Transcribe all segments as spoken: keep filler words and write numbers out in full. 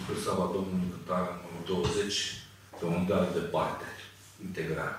spre slava Domnului cântarea numărul douăzeci, pe un deal departe, integral.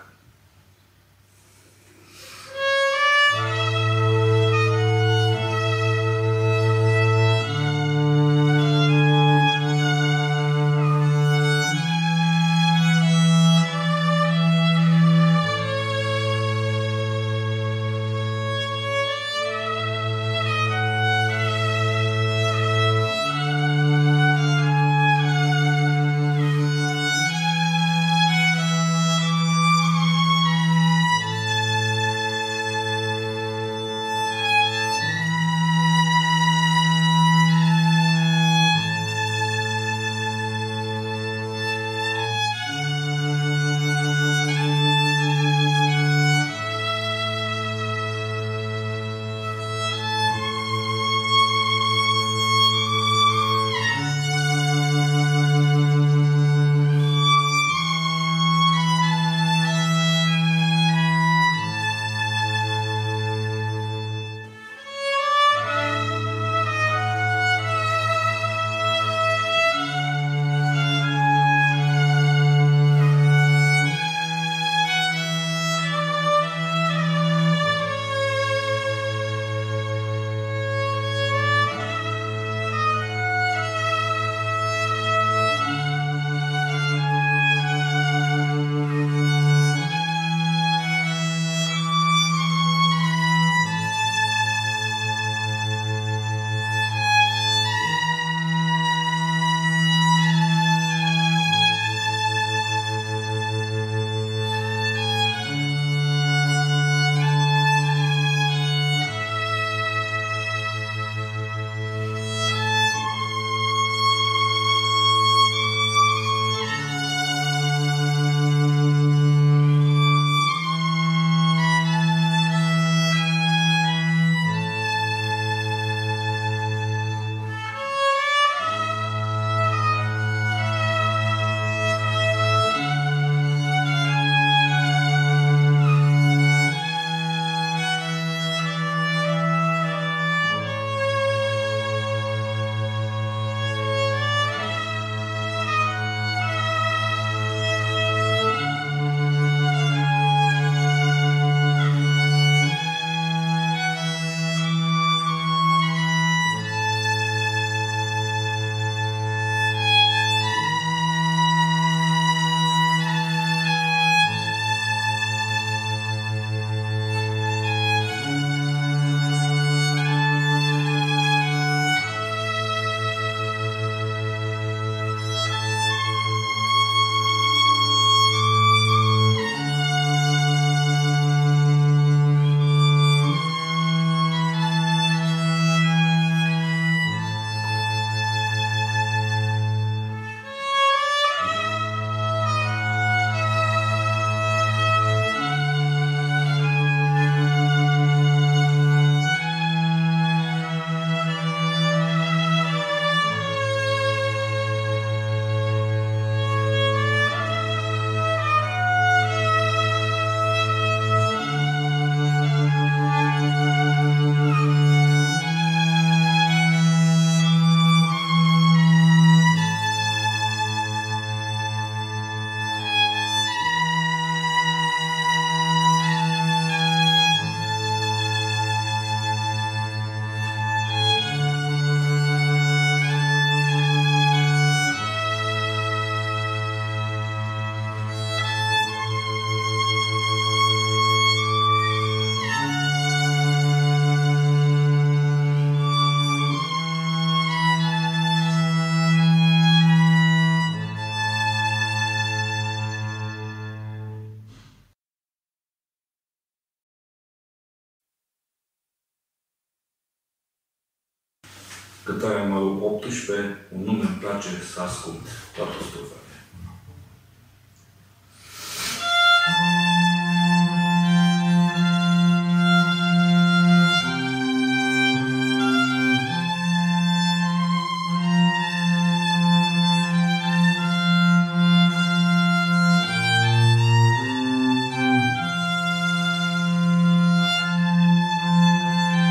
Cântarea numărul optsprezece, un nume îmi place să ascult, toată strofele.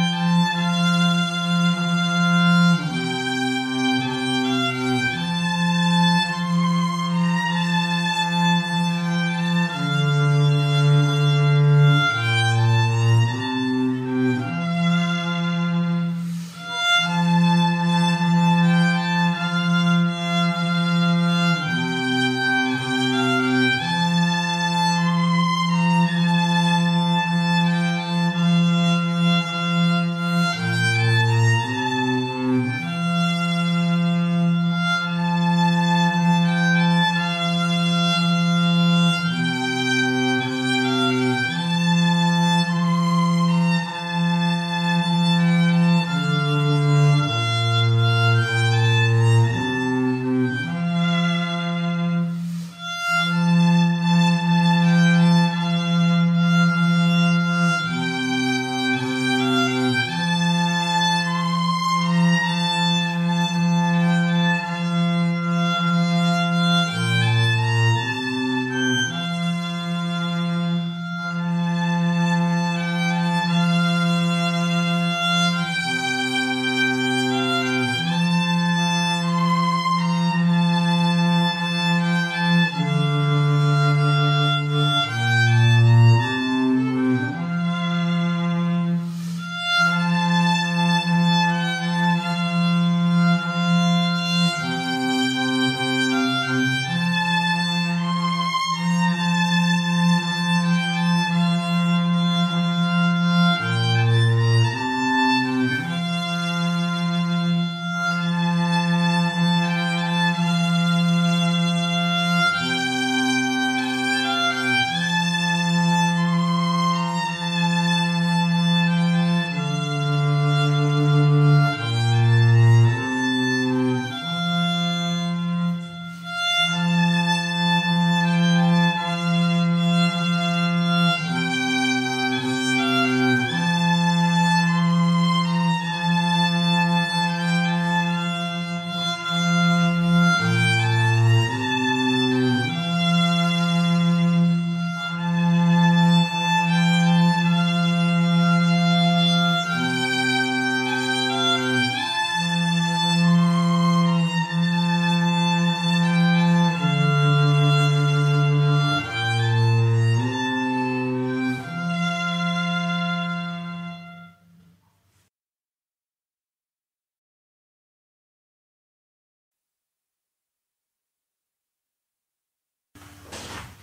Thank you.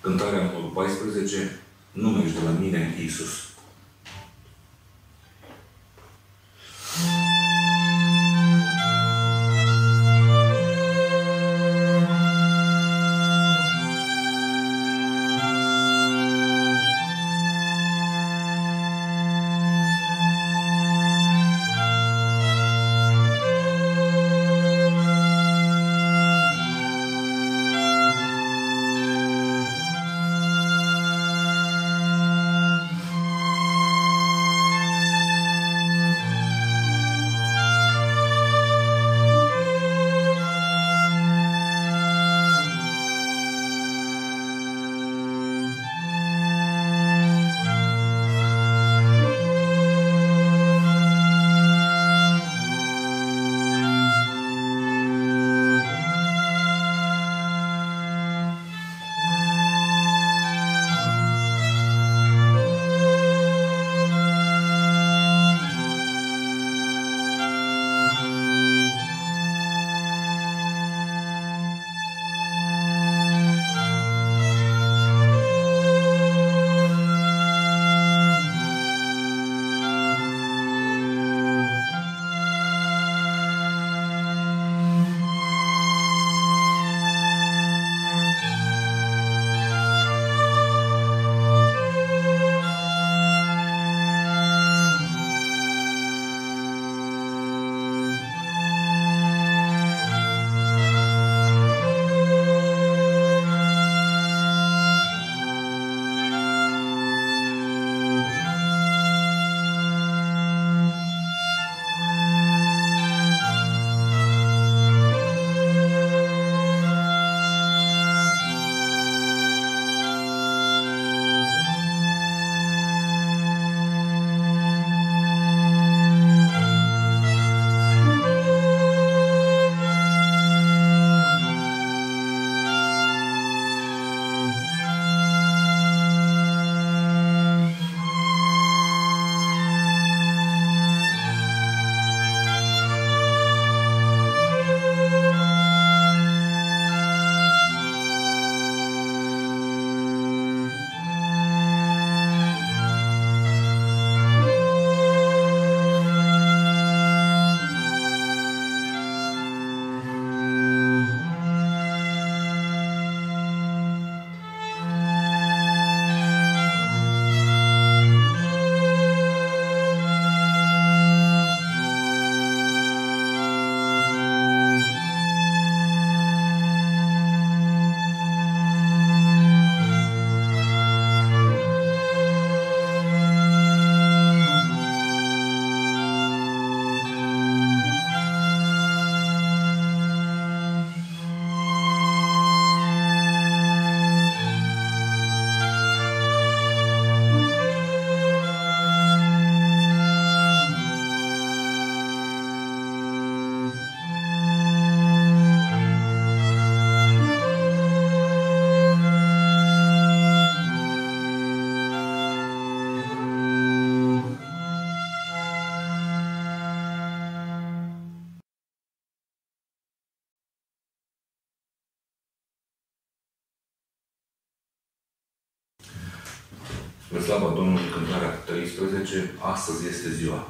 Cântarea numărul paisprezece, Nu mergi de la mine, Iisus. Spre slava Domnului, cântarea treisprezece, Astăzi este ziua.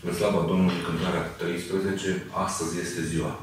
Spre slava Domnului, cântarea treisprezece, astăzi este ziua.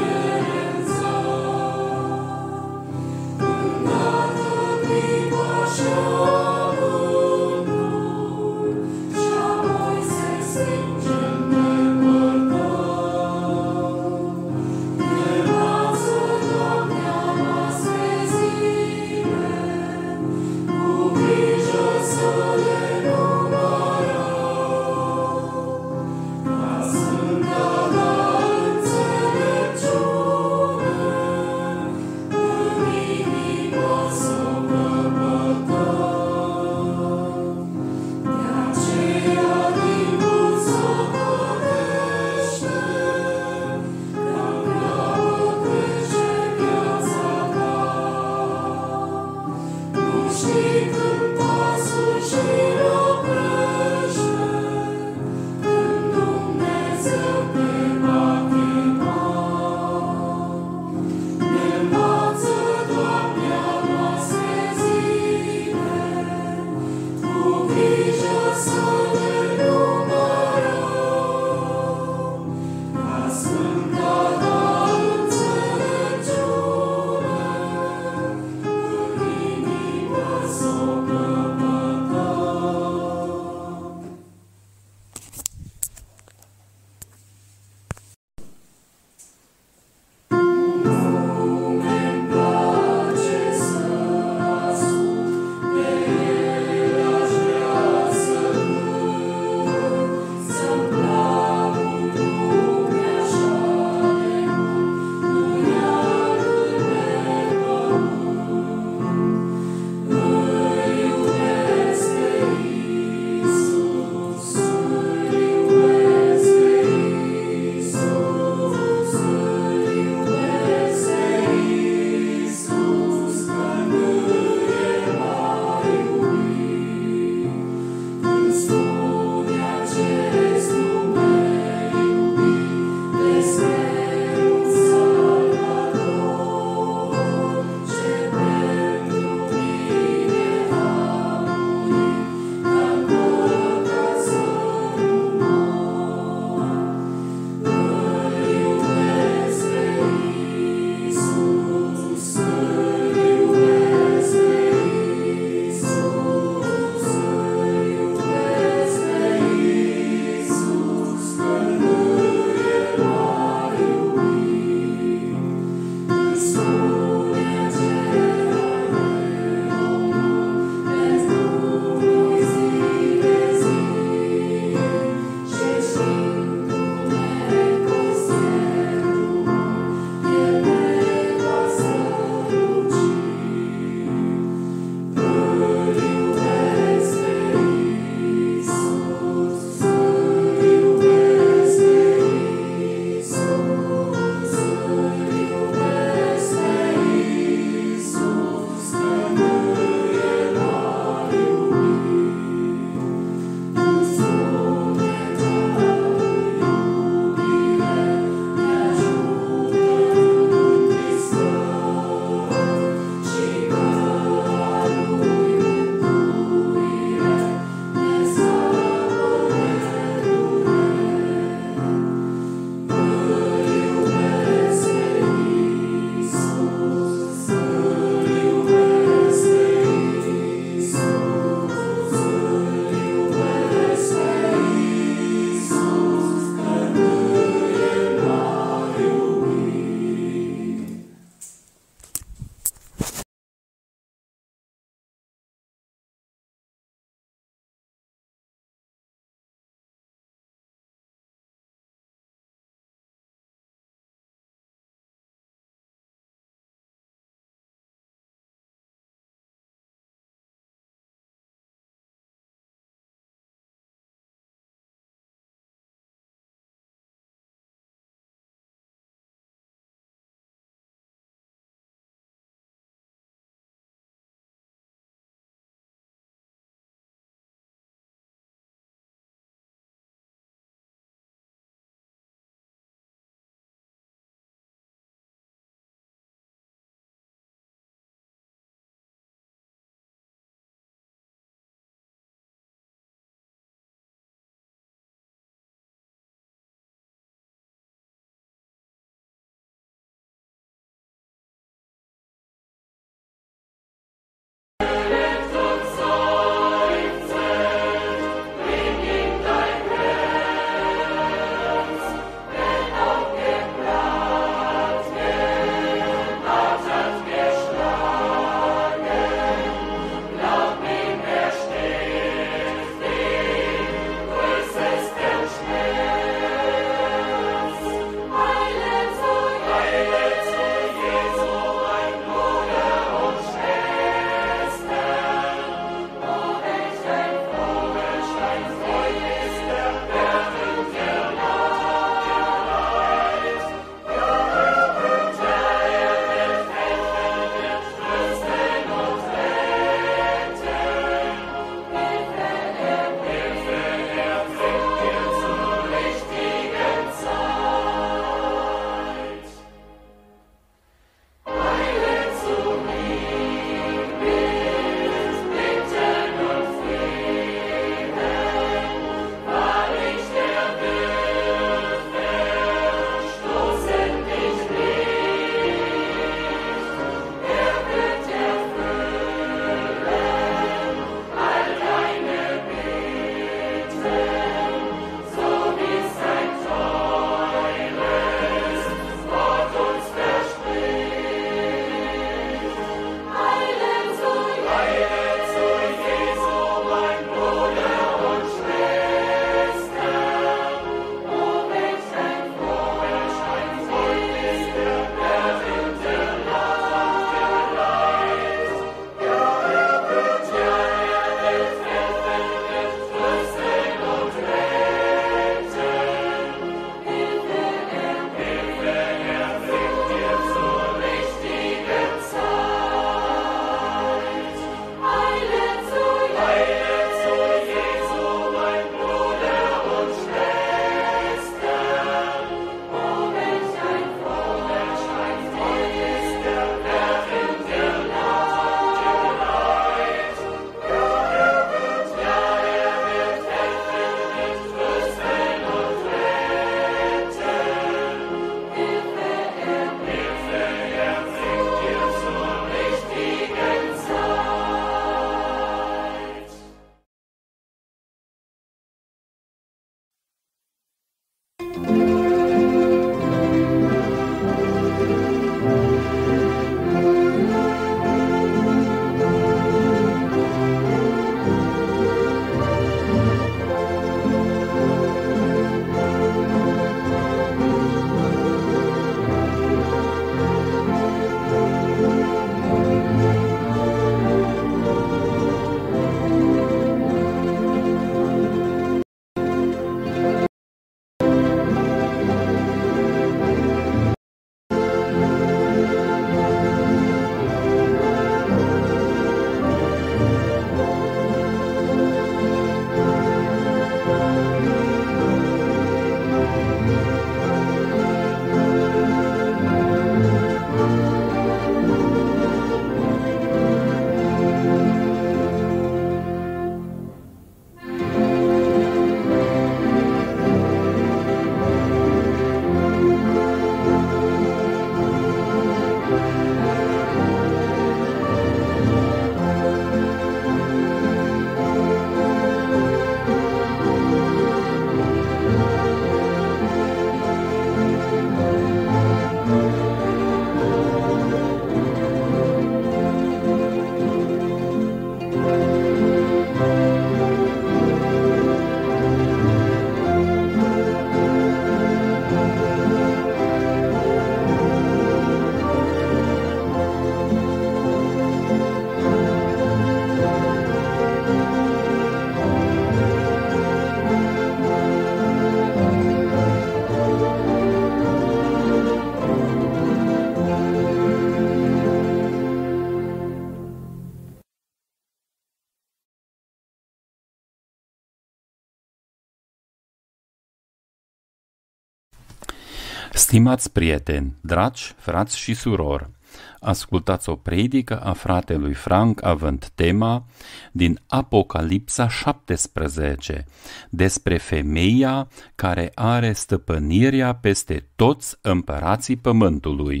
Stimați prieteni, dragi frați și surori, ascultați o predică a fratelui Frank având tema din Apocalipsa șaptesprezece despre femeia care are stăpânirea peste toți împărații pământului.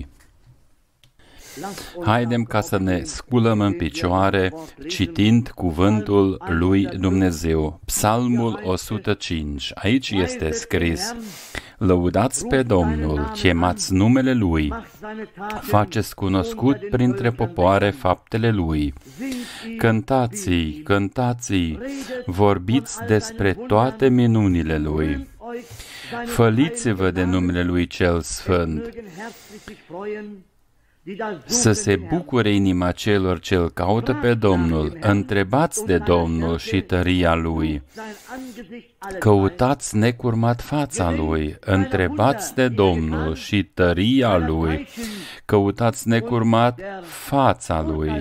Haidem ca să ne sculăm în picioare citind cuvântul lui Dumnezeu. Psalmul o sută cinci. Aici este scris: lăudați pe Domnul, chemați numele Lui, faceți cunoscut printre popoare faptele Lui. Cântați-i, cântați-i, vorbiți despre toate minunile Lui. Făliți-vă de numele Lui cel Sfânt. Să se bucure inima celor ce îl caută pe Domnul, întrebați de Domnul și tăria Lui. Căutați necurmat fața Lui, întrebați de Domnul și tăria Lui. Căutați necurmat fața Lui.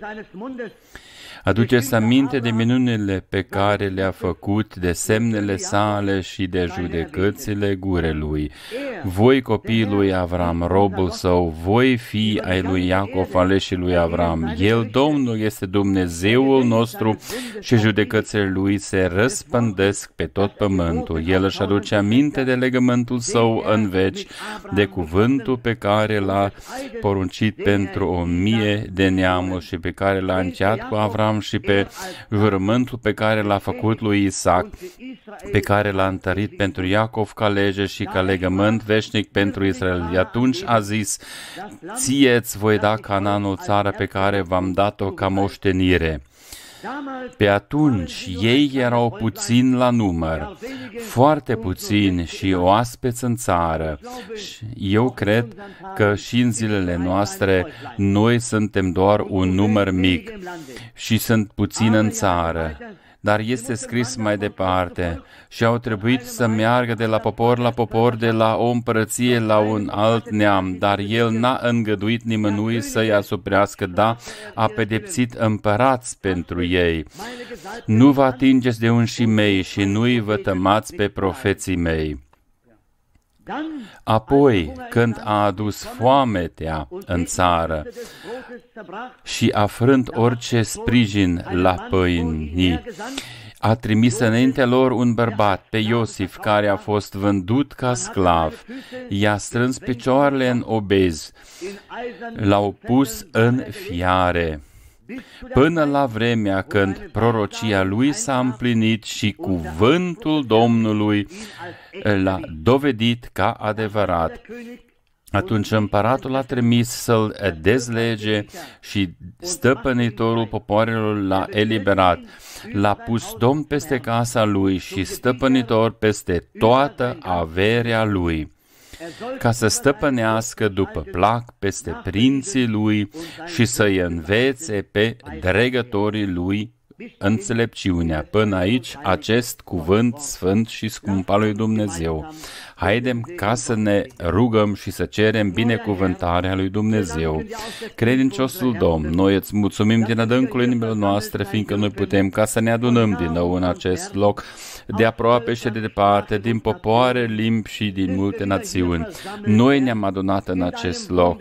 Aduceți aminte de minunile pe care le-a făcut, de semnele sale și de judecățile gurelui. Voi, copiii lui Avram, robul său, voi fi ai lui Iacov, aleșii lui Avram. El, Domnul, este Dumnezeul nostru și judecățile lui se răspândesc pe tot pământul. El își aduce aminte de legământul său în veci, de cuvântul pe care l-a poruncit pentru o mie de neamuri și pe care l-a încheiat cu Avram și pe jurământul pe care l-a făcut lui Isaac, pe care l-a întărit pentru Iacov ca lege și ca legământ veșnic pentru Israel. Atunci a zis: ție-ți voi da Canaanul, țară pe care v-am dat-o ca moștenire. Pe atunci ei erau puțini la număr, foarte puțini și oaspeți în țară. Eu cred că și în zilele noastre noi suntem doar un număr mic și sunt puțini în țară. Dar este scris mai departe: și au trebuit să meargă de la popor la popor, de la o împărăție la un alt neam, dar el n-a îngăduit nimănui să-i asuprească, da, a pedepsit împărați pentru ei. Nu vă atingeți de unșii mei și nu-i vătămați pe profeții mei. Apoi, când a adus foametea în țară și a frânt orice sprijin la pâini, a trimis înaintea lor un bărbat, pe Iosif, care a fost vândut ca sclav. I-a strâns picioarele în obezi, l-au pus în fiare, până la vremea când prorocia lui s-a împlinit și cuvântul Domnului l-a dovedit ca adevărat. Atunci împăratul a trimis să-l dezlege și stăpânitorul popoarelor l-a eliberat. L-a pus domn peste casa lui și stăpânitor peste toată averea lui, ca să stăpânească după plac peste prinții lui și să-i învețe pe dregătorii lui înțelepciunea. Până aici acest cuvânt sfânt și scump al lui Dumnezeu. Haidem ca să ne rugăm și să cerem binecuvântarea lui Dumnezeu. Credinciosul Domn, noi îți mulțumim din adâncul inimilor noastre, fiindcă noi putem ca să ne adunăm din nou în acest loc, de aproape și de departe, din popoare, limbi și din multe națiuni. Noi ne-am adunat în acest loc,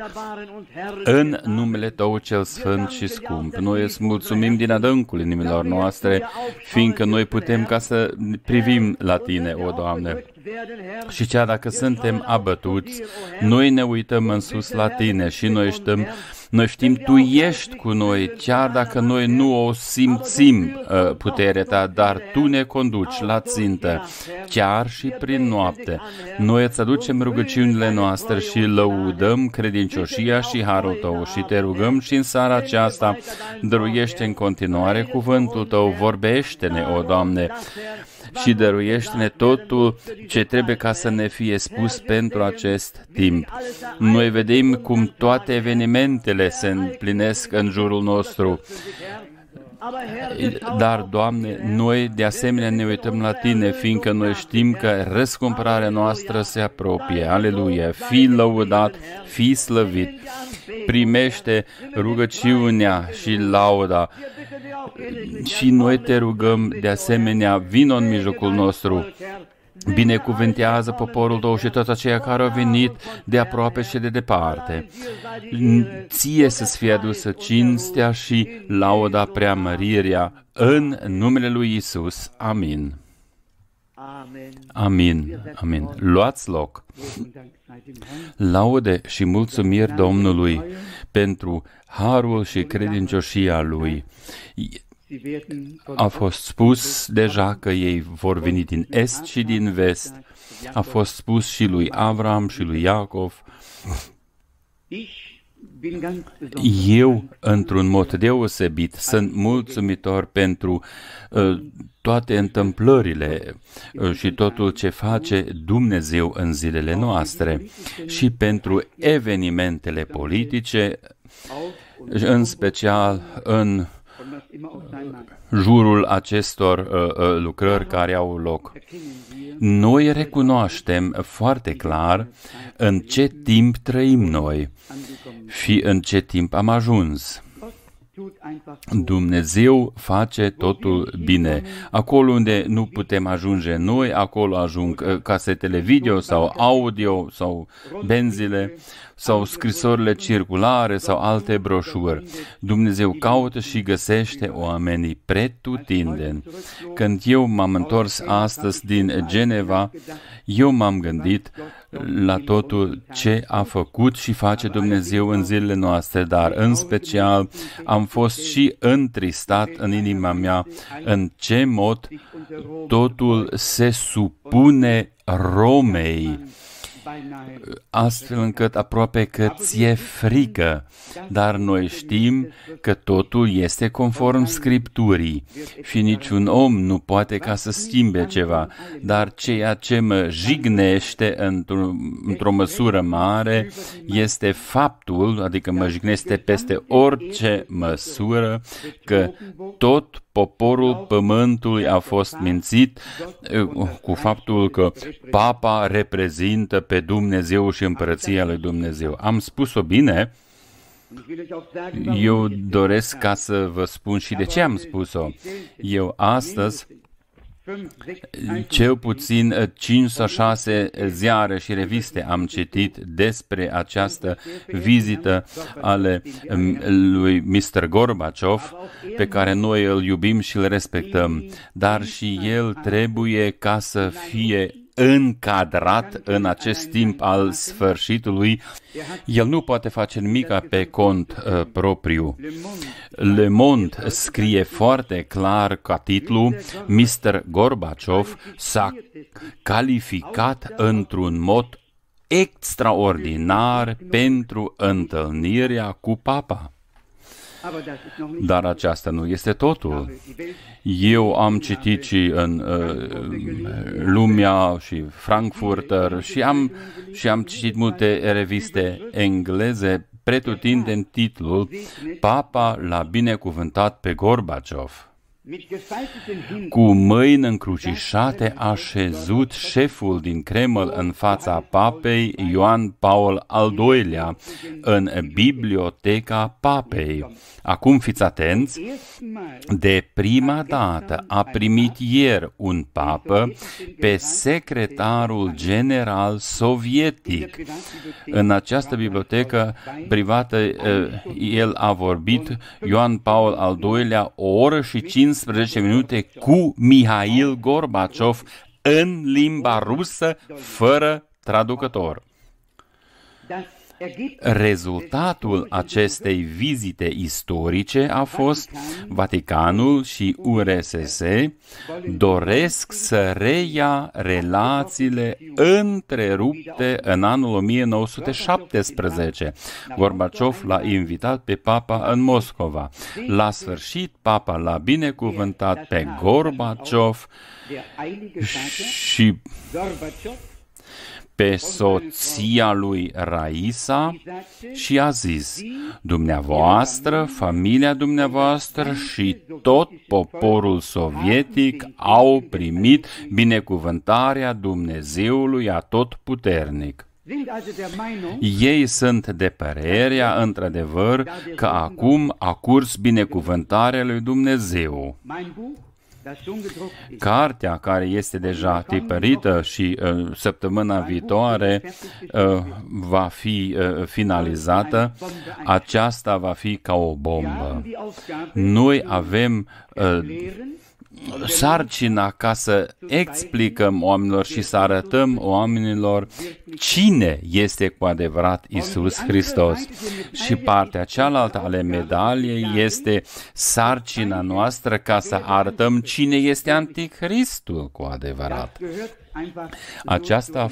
în numele Tău cel sfânt și scump. Noi îți mulțumim din adâncul inimilor noastre, fiindcă noi putem ca să privim la Tine, o Doamne. Și chiar dacă suntem abătuți, noi ne uităm în sus la Tine și noi știm, noi știm Tu ești cu noi, chiar dacă noi nu o simțim uh, puterea Ta, dar Tu ne conduci la țintă, chiar și prin noapte. Noi îți aducem rugăciunile noastre și lăudăm credincioșia și harul Tău și Te rugăm și în seara aceasta, dăruiește în continuare cuvântul Tău, vorbește-ne, o Doamne, și dăruiește-ne totul ce trebuie ca să ne fie spus pentru acest timp. Noi vedem cum toate evenimentele se împlinesc în jurul nostru. Dar, Doamne, noi de asemenea ne uităm la Tine, fiindcă noi știm că răscumpărarea noastră se apropie. Aleluia! Fii lăudat, fii slăvit. Primește rugăciunea și lauda. Și noi Te rugăm de asemenea, vino în mijlocul nostru Binecuvântează poporul tău și toți aceia care au venit de aproape și de departe. Ție să-ți fie adusă cinstea și lauda preamărirea în numele lui Isus. Amin. Amin. Amin. Luați loc. Laude și mulțumiri Domnului pentru harul și credincioșia Lui. A fost spus deja că ei vor veni din est și din vest. A fost spus și lui Avram și lui Iacov. Eu, într-un mod deosebit, sunt mulțumitor pentru uh, toate întâmplările uh, și totul ce face Dumnezeu în zilele noastre și pentru evenimentele politice, în special în jurul acestor uh, uh, lucrări care au loc. Noi recunoaștem foarte clar în ce timp trăim noi și în ce timp am ajuns. Dumnezeu face totul bine. Acolo unde nu putem ajunge noi, acolo ajung casetele video sau audio sau benzile sau scrisorile circulare sau alte broșuri. Dumnezeu caută și găsește oamenii pretutindeni. Când eu m-am întors astăzi din Geneva, eu m-am gândit la totul ce a făcut și face Dumnezeu în zilele noastre, dar în special am fost și întristat în inima mea în ce mod totul se supune Romei, astfel încât aproape că ți-e frică, dar noi știm că totul este conform Scripturii și niciun om nu poate ca să schimbe ceva, dar ceea ce mă jignește într-o, într-o măsură mare este faptul, adică mă jignește peste orice măsură, că tot poporul pământului a fost mințit cu faptul că Papa reprezintă pe Dumnezeu și împărăția lui Dumnezeu. Am spus-o bine, eu doresc ca să vă spun și de ce am spus-o. Eu astăzi, cel puțin cinci sau șase ziare și reviste am citit despre această vizită ale lui mister Gorbaciov, pe care noi îl iubim și îl respectăm, dar și el trebuie ca să fie încadrat în acest timp al sfârșitului. El nu poate face nimic pe cont uh, propriu. Le Monde scrie foarte clar ca titlu: mister Gorbaciov s-a calificat într-un mod extraordinar pentru întâlnirea cu Papa. Dar aceasta nu este totul. Eu am citit și în uh, Lumea și Frankfurter și am, și am citit multe reviste engleze pretutindeni titlul Papa l-a binecuvântat pe Gorbaciov. Cu mâini încrucișate a șezut șeful din Kreml în fața papei Ioan Paul al doilea în biblioteca papei. Acum fiți atenți, de prima dată a primit ieri un papă pe secretarul general sovietic. În această bibliotecă privată el a vorbit, Ioan Paul al doilea, o oră și cincisprezece minute cu Mihail Gorbaciov în limba rusă, fără traducător. Rezultatul acestei vizite istorice a fost Vaticanul și U R S S doresc să reia relațiile întrerupte în anul o mie nouă sute șaptesprezece. Gorbaciov l-a invitat pe Papa în Moscova. La sfârșit, Papa l-a binecuvântat pe Gorbaciov și pe soția lui Raisa și a zis: dumneavoastră, familia dumneavoastră și tot poporul sovietic au primit binecuvântarea Dumnezeului Atotputernic. Ei sunt de părerea, într-adevăr, că acum a curs binecuvântarea lui Dumnezeu. Cartea care este deja tipărită și uh, săptămâna viitoare uh, va fi uh, finalizată, aceasta va fi ca o bombă. Noi avem uh, sarcina ca să explicăm oamenilor și să arătăm oamenilor cine este cu adevărat Iisus Hristos. Și partea cealaltă ale medaliei este sarcina noastră ca să arătăm cine este Anticristul cu adevărat. Aceasta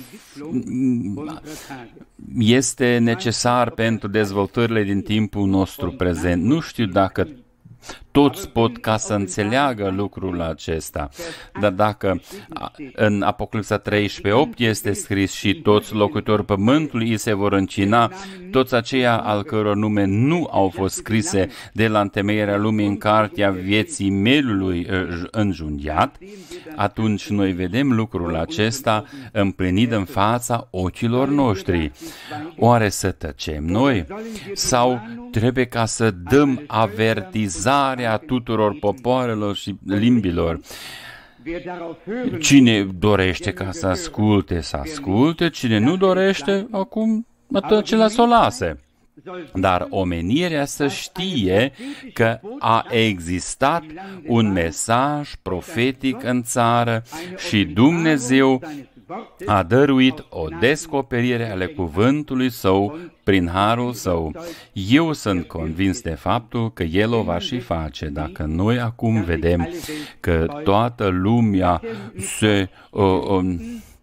este necesar pentru dezvoltările din timpul nostru prezent. Nu știu dacă toți pot ca să înțeleagă lucrul acesta. Dar dacă în Apocalipsa treisprezece opt este scris și toți locuitorii pământului îi se vor încina, toți aceia al căror nume nu au fost scrise de la întemeierea lumii în cartea vieții mielului înjunghiat, atunci noi vedem lucrul acesta împlinit în fața ochilor noștri. Oare să tăcem noi? Sau trebuie ca să dăm avertizarea tuturor popoarelor și limbilor? Cine dorește ca să asculte, să asculte, cine nu dorește, acum acela să o lase. Dar omenirea să știe că a existat un mesaj profetic în țară și Dumnezeu a dăruit o descoperire ale cuvântului Său prin harul Său. Eu sunt convins de faptul că El o va și face. Dacă noi acum vedem că toată lumea se uh, uh,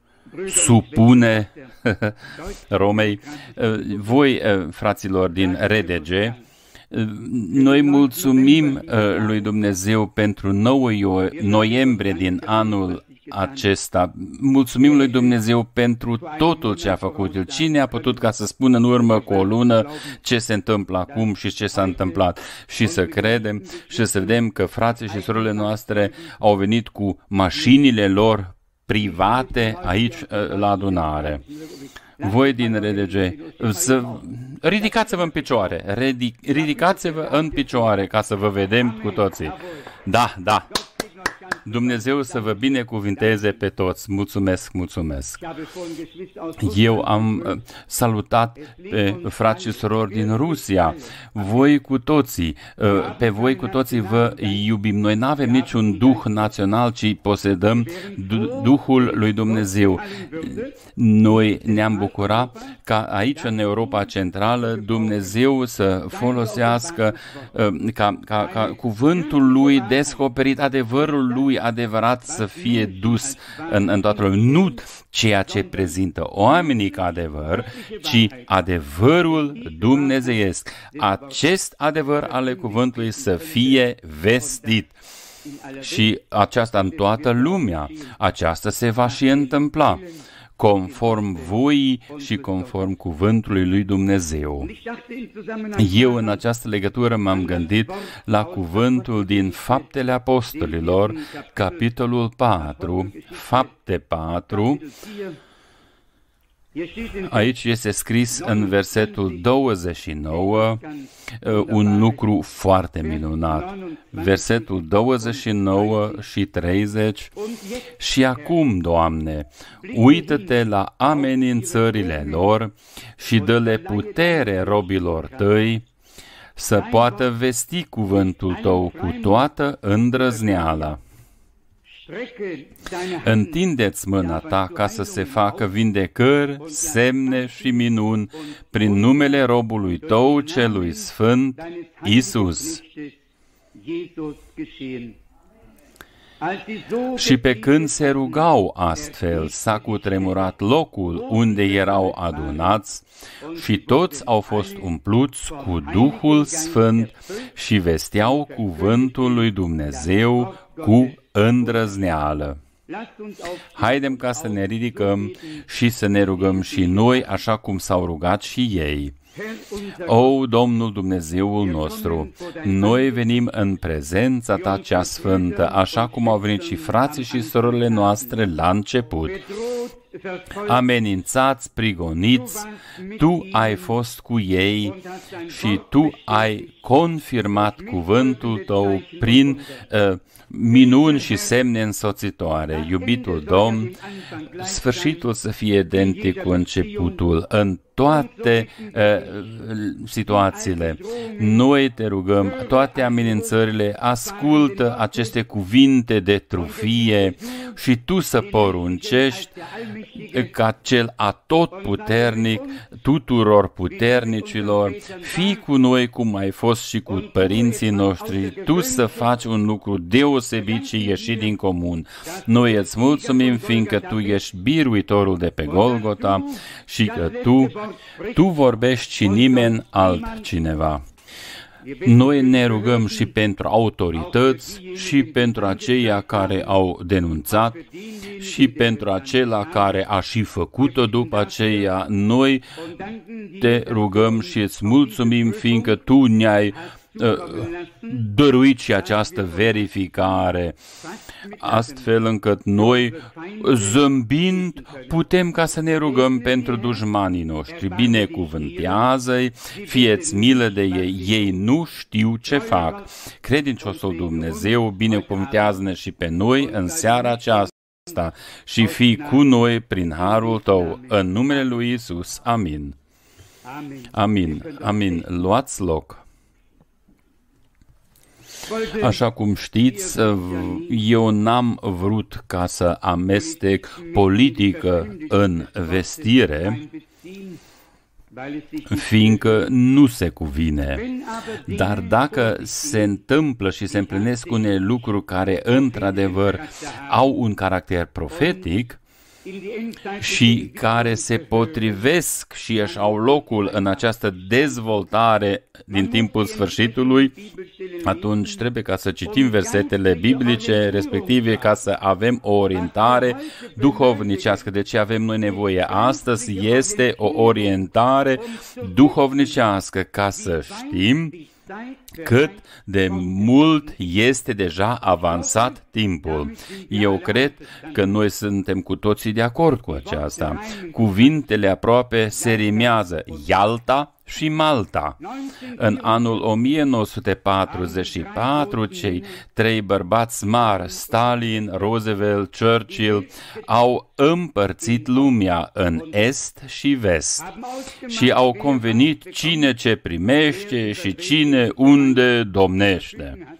supune Romei, uh, voi, uh, fraților din R D G, uh, noi mulțumim uh, lui Dumnezeu pentru nouă noiembrie din anul acesta. Mulțumim lui Dumnezeu pentru totul ce a făcut El. Cine a putut ca să spună în urmă cu o lună ce se întâmplă acum și ce s-a întâmplat? Și să credem și să vedem că frații și surorile noastre au venit cu mașinile lor private aici la adunare. Voi din R D G, să ridicați-vă în picioare, ridicați-vă în picioare ca să vă vedem cu toții. Da, da. Dumnezeu să vă binecuvinteze pe toți. Mulțumesc, mulțumesc. Eu am salutat pe frați și surori din Rusia. Voi cu toții, pe voi cu toții vă iubim. Noi nu avem niciun duh național, ci posedăm Duhul lui Dumnezeu. Noi ne-am bucurat ca aici în Europa Centrală Dumnezeu să folosească ca, ca, ca cuvântul lui descoperit, adevărul lui adevărat să fie dus în, în toată lumea. Nu ceea ce prezintă oamenii ca adevăr, ci adevărul dumnezeiesc. Acest adevăr ale cuvântului să fie vestit. Și aceasta în toată lumea. Aceasta se va și întâmpla conform voii și conform cuvântului lui Dumnezeu. Eu în această legătură m-am gândit la cuvântul din Faptele Apostolilor, capitolul patru, Fapte patru. Aici este scris în versetul douăzeci și nouă un lucru foarte minunat. Versetul douăzeci și nouă și treizeci. Și acum, Doamne, uită-te la amenințările lor și dă-le putere robilor Tăi să poată vesti cuvântul Tău cu toată îndrăzneala. Întindeți mâna Ta ca să se facă vindecări, semne și minuni prin numele robului Tău celui Sfânt, Iisus. Și pe când se rugau astfel, s-a cutremurat locul unde erau adunați și toți au fost umpluți cu Duhul Sfânt și vesteau cuvântul lui Dumnezeu cu îndrăzneală. Haidem ca să ne ridicăm și să ne rugăm și noi așa cum s-au rugat și ei. O, Domnul Dumnezeul nostru, noi venim în prezența Ta cea sfântă, așa cum au venit și frații și surorile noastre la început. amenințați, prigoniți, tu ai fost cu ei și tu ai confirmat cuvântul tău prin uh, minuni și semne însoțitoare. Iubitul Domn, sfârșitul să fie identic cu începutul în toate uh, situațiile. Noi te rugăm, toate amenințările, ascultă aceste cuvinte de trufie și tu să poruncești ca cel atotputernic tuturor puternicilor, fii cu noi cum ai fost și cu părinții noștri, tu să faci un lucru deosebit și ieșit din comun. Noi îți mulțumim, fiindcă tu ești biruitorul de pe Golgota și că tu, tu vorbești și nimeni altcineva. Noi ne rugăm și pentru autorități și pentru aceia care au denunțat și pentru acela care a și făcut-o după aceea. Noi te rugăm și îți mulțumim, fiindcă tu ne-ai uh, dăruit și această verificare, astfel încât noi, zâmbind, putem ca să ne rugăm pentru dușmanii noștri. Binecuvântează-i, fie-ți milă de ei, ei nu știu ce fac. Credinciosul Dumnezeu, binecuvântează-ne și pe noi în seara aceasta și fii cu noi prin harul tău, în numele lui Iisus. Amin. Amin. Amin. Luați loc. Așa cum știți, eu n-am vrut ca să amestec politică în vestire, fiindcă nu se cuvine. Dar dacă se întâmplă și se împlinesc unele lucruri care într-adevăr au un caracter profetic, și care se potrivesc și își au locul în această dezvoltare din timpul sfârșitului, atunci trebuie ca să citim versetele biblice respective ca să avem o orientare duhovnicească. De ce avem noi nevoie astăzi este o orientare duhovnicească ca să știm cât de mult este deja avansat timpul. Eu cred că noi suntem cu toții de acord cu aceasta. Cuvintele aproape se rimează Ialta și Malta. În anul o mie nouă sute patruzeci și patru, cei trei bărbați mari, Stalin, Roosevelt, Churchill, au împărțit lumea în est și vest și au convenit cine ce primește și cine unde domnește.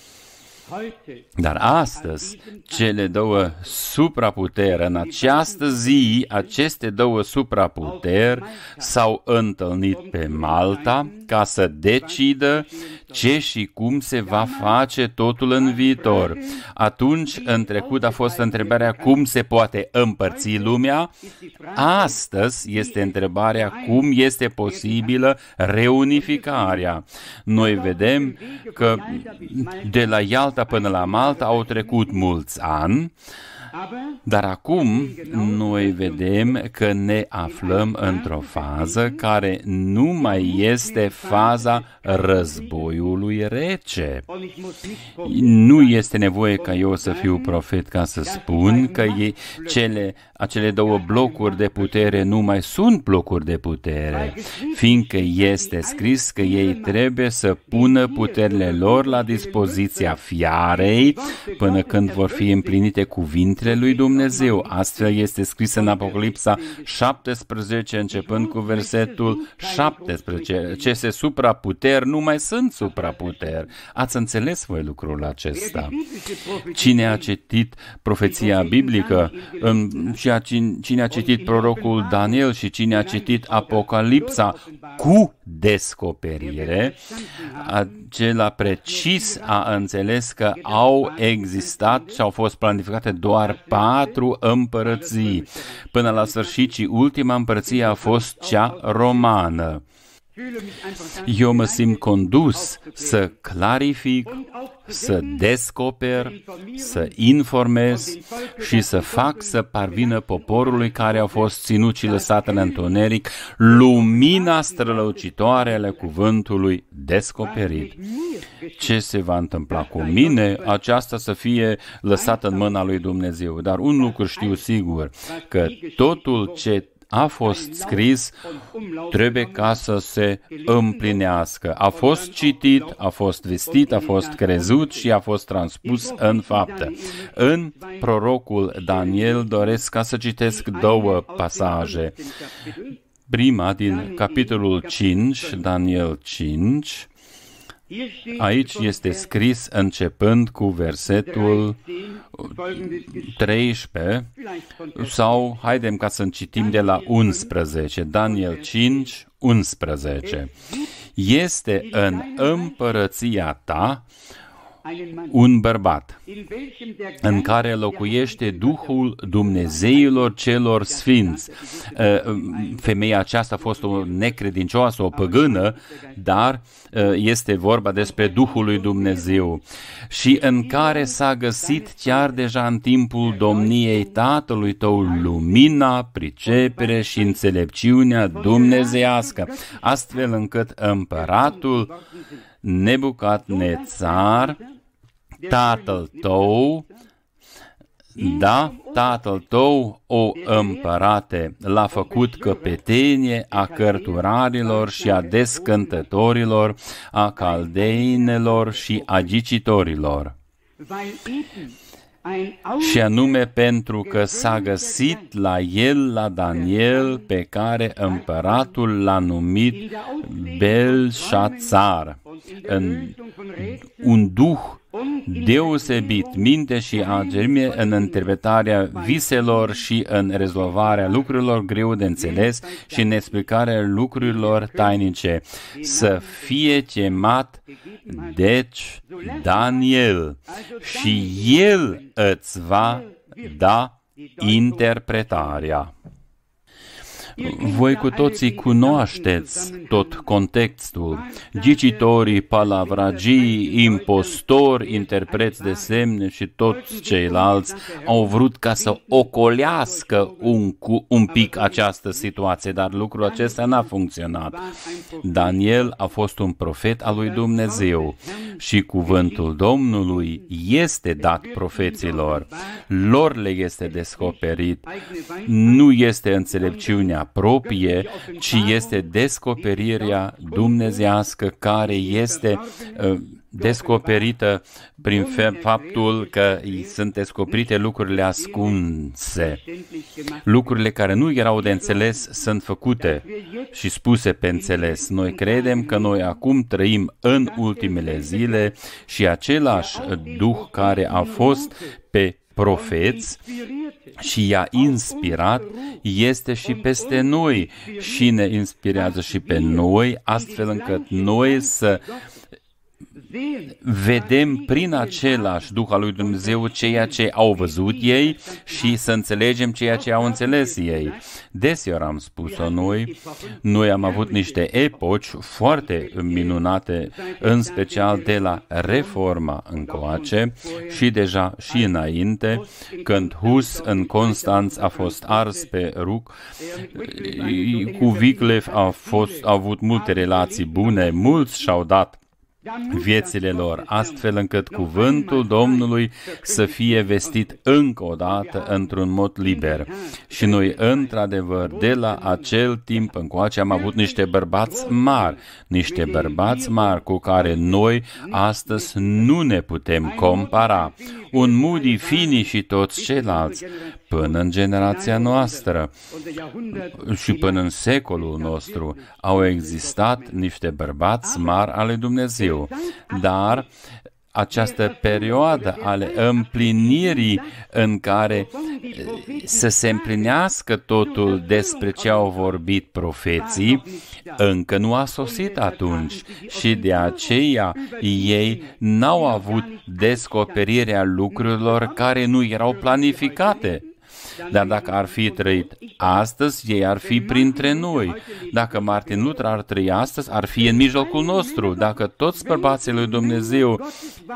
Dar astăzi, cele două supraputeri, în această zi, aceste două supraputeri s-au întâlnit pe Malta ca să decidă ce și cum se va face totul în viitor. Atunci, în trecut a fost întrebarea cum se poate împărți lumea. Astăzi este întrebarea cum este posibilă reunificarea. Noi vedem că de la Ialta până la Malta au trecut mulți ani, dar acum noi vedem că ne aflăm într-o fază care nu mai este faza războiului rece. Nu este nevoie ca eu să fiu profet ca să spun că ei, cele, acele două blocuri de putere nu mai sunt blocuri de putere, fiindcă este scris că ei trebuie să pună puterile lor la dispoziția fiarei până când vor fi împlinite cuvintele lui Dumnezeu. Astfel este scris în Apocalipsa șaptesprezece, începând cu versetul șaptesprezece. Ce se supraputeri nu mai sunt supraputeri. Ați înțeles voi lucrul acesta? Cine a citit profeția biblică, cine a citit prorocul Daniel și cine a citit Apocalipsa cu descoperire, acela precis a înțeles că au existat și au fost planificate doar patru împărății. Până la sfârșit și ultima împărăție a fost cea romană. Eu mă simt condus să clarific, să descoper, să informez și să fac să parvină poporului care a fost ținut și lăsat în întuneric lumina strălucitoare ale cuvântului descoperit. Ce se va întâmpla cu mine, aceasta să fie lăsată în mâna lui Dumnezeu. Dar un lucru știu sigur, că totul ce a fost scris trebuie ca să se împlinească. A fost citit, a fost vestit, a fost crezut și a fost transpus în faptă. În prorocul Daniel doresc ca să citesc două pasaje. Prima din capitolul cinci, Daniel cinci. Aici este scris începând cu versetul treisprezece sau haidem ca să citim de la unsprezece, Daniel cinci, unsprezece. Este în împărăția ta un bărbat în care locuiește Duhul Dumnezeilor celor sfinți. Femeia aceasta a fost o necredincioasă, o păgână, dar este vorba despre Duhul lui Dumnezeu și în care s-a găsit chiar deja în timpul domniei tatălui tău lumina, pricepere și înțelepciunea dumnezeiască, astfel încât împăratul Nebucadnețar, tatăl tău, da, tatăl tău, o împărate, l-a făcut căpetenie a cărturarilor și a descântătorilor, a caldeinelor și a ghicitorilor. Și anume pentru că s-a găsit la el, la Daniel, pe care împăratul l-a numit Belșațar, în un duh deosebit, minte și agerime în interpretarea viselor și în rezolvarea lucrurilor greu de înțeles și în explicarea lucrurilor tainice. Să fie chemat, deci, Daniel, și el îți va da interpretarea. Voi cu toții cunoașteți tot contextul. Ghicitorii, palavragii, impostori, interpreți de semne și toți ceilalți au vrut ca să ocolească un, un pic această situație, dar lucrul acesta n-a funcționat. Daniel a fost un profet al lui Dumnezeu și cuvântul Domnului este dat profeților. Lor le este descoperit. Nu este înțelepciunea proprie, ci este descoperirea dumnezeiască care este uh, descoperită prin faptul că sunt descoperite lucrurile ascunse. Lucrurile care nu erau de înțeles sunt făcute și spuse pe înțeles. Noi credem că noi acum trăim în ultimele zile și același Duh care a fost pe profeți și i-a inspirat, este și peste noi și ne inspirează și pe noi, astfel încât noi să vedem prin același Duh al lui Dumnezeu ceea ce au văzut ei și să înțelegem ceea ce au înțeles ei. Deseori am spus-o noi, noi am avut niște epoci foarte minunate, în special de la Reforma încoace și deja și înainte, când Hus în Constanț a fost ars pe rug, cu Wycliffe a, fost, a avut multe relații bune, mulți și-au dat viețile lor, astfel încât cuvântul Domnului să fie vestit încă o dată într-un mod liber. Și noi, într-adevăr, de la acel timp încoace am avut niște bărbați mari, niște bărbați mari cu care noi astăzi nu ne putem compara. Un Moody, Finney și toți ceilalți, până în generația noastră și până în secolul nostru, au existat niște bărbați mari ale Dumnezeu, dar această perioadă ale împlinirii în care să se împlinească totul despre ce au vorbit profeții, încă nu a sosit atunci și de aceea ei n-au avut descoperirea lucrurilor care nu erau planificate. Dar dacă ar fi trăit astăzi ei ar fi printre noi. Dacă Martin Luther ar trăi astăzi, ar fi în mijlocul nostru. Dacă toți bărbații lui Dumnezeu,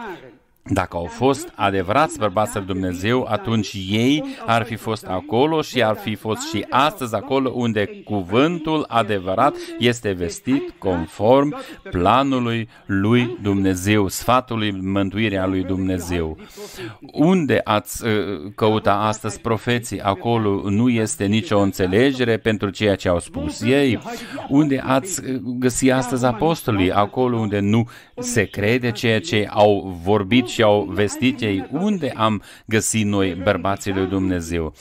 dacă au fost adevărați bărbați lui Dumnezeu, atunci ei ar fi fost acolo și ar fi fost și astăzi acolo unde cuvântul adevărat este vestit conform planului lui Dumnezeu, sfatului mântuirea lui Dumnezeu. Unde ați căuta astăzi profeții? Acolo nu este nicio înțelegere pentru ceea ce au spus ei. Unde ați găsi astăzi apostolii? Acolo unde nu se crede ceea ce au vorbit și au vestit ei. Unde am găsit noi bărbații lui Dumnezeu?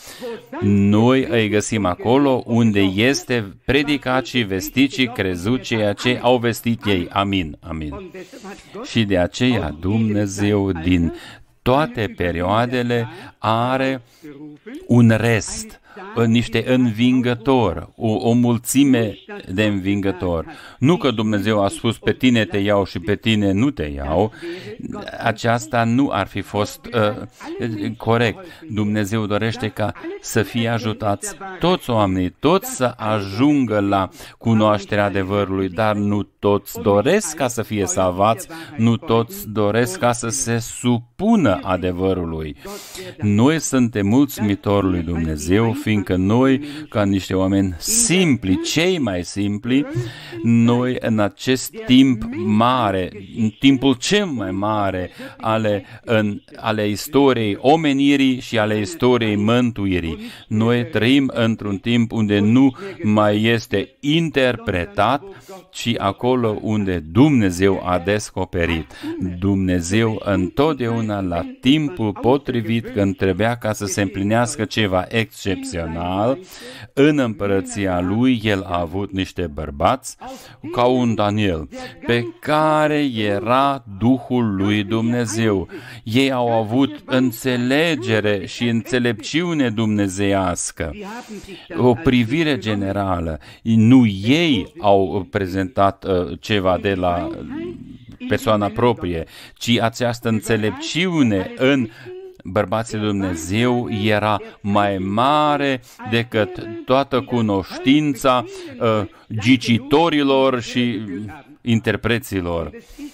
Noi îi găsim acolo unde este predicat și vestit și crezut ceea ce au vestit ei. Amin, amin. Și de aceea Dumnezeu din toate perioadele are un rest, niște învingători, o, o mulțime de învingători. Nu că Dumnezeu a spus pe tine te iau și pe tine nu te iau, aceasta nu ar fi fost uh, corect. Dumnezeu dorește ca să fie ajutați toți oamenii, toți să ajungă la cunoașterea adevărului, dar nu toți doresc ca să fie salvați, nu toți doresc ca să se supună adevărului. Noi suntem mulțumitori lui Dumnezeu, fiindcă noi, ca niște oameni simpli, cei mai simpli, noi în acest timp mare, în timpul cel mai mare ale, în, ale istoriei omenirii și ale istoriei mântuirii, noi trăim într-un timp unde nu mai este interpretat, ci acolo unde Dumnezeu a descoperit. Dumnezeu întotdeauna la timpul potrivit, când trebuia ca să se împlinească ceva excepțional, în împărăția lui, el a avut niște bărbați, ca un Daniel, pe care era Duhul lui Dumnezeu. Ei au avut înțelegere și înțelepciune dumnezeiască, o privire generală. Nu ei au prezentat uh, ceva de la persoana proprie, ci această înțelepciune în bărbații lui Dumnezeu era mai mare decât toată cunoștința uh, ghicitorilor și interpreților.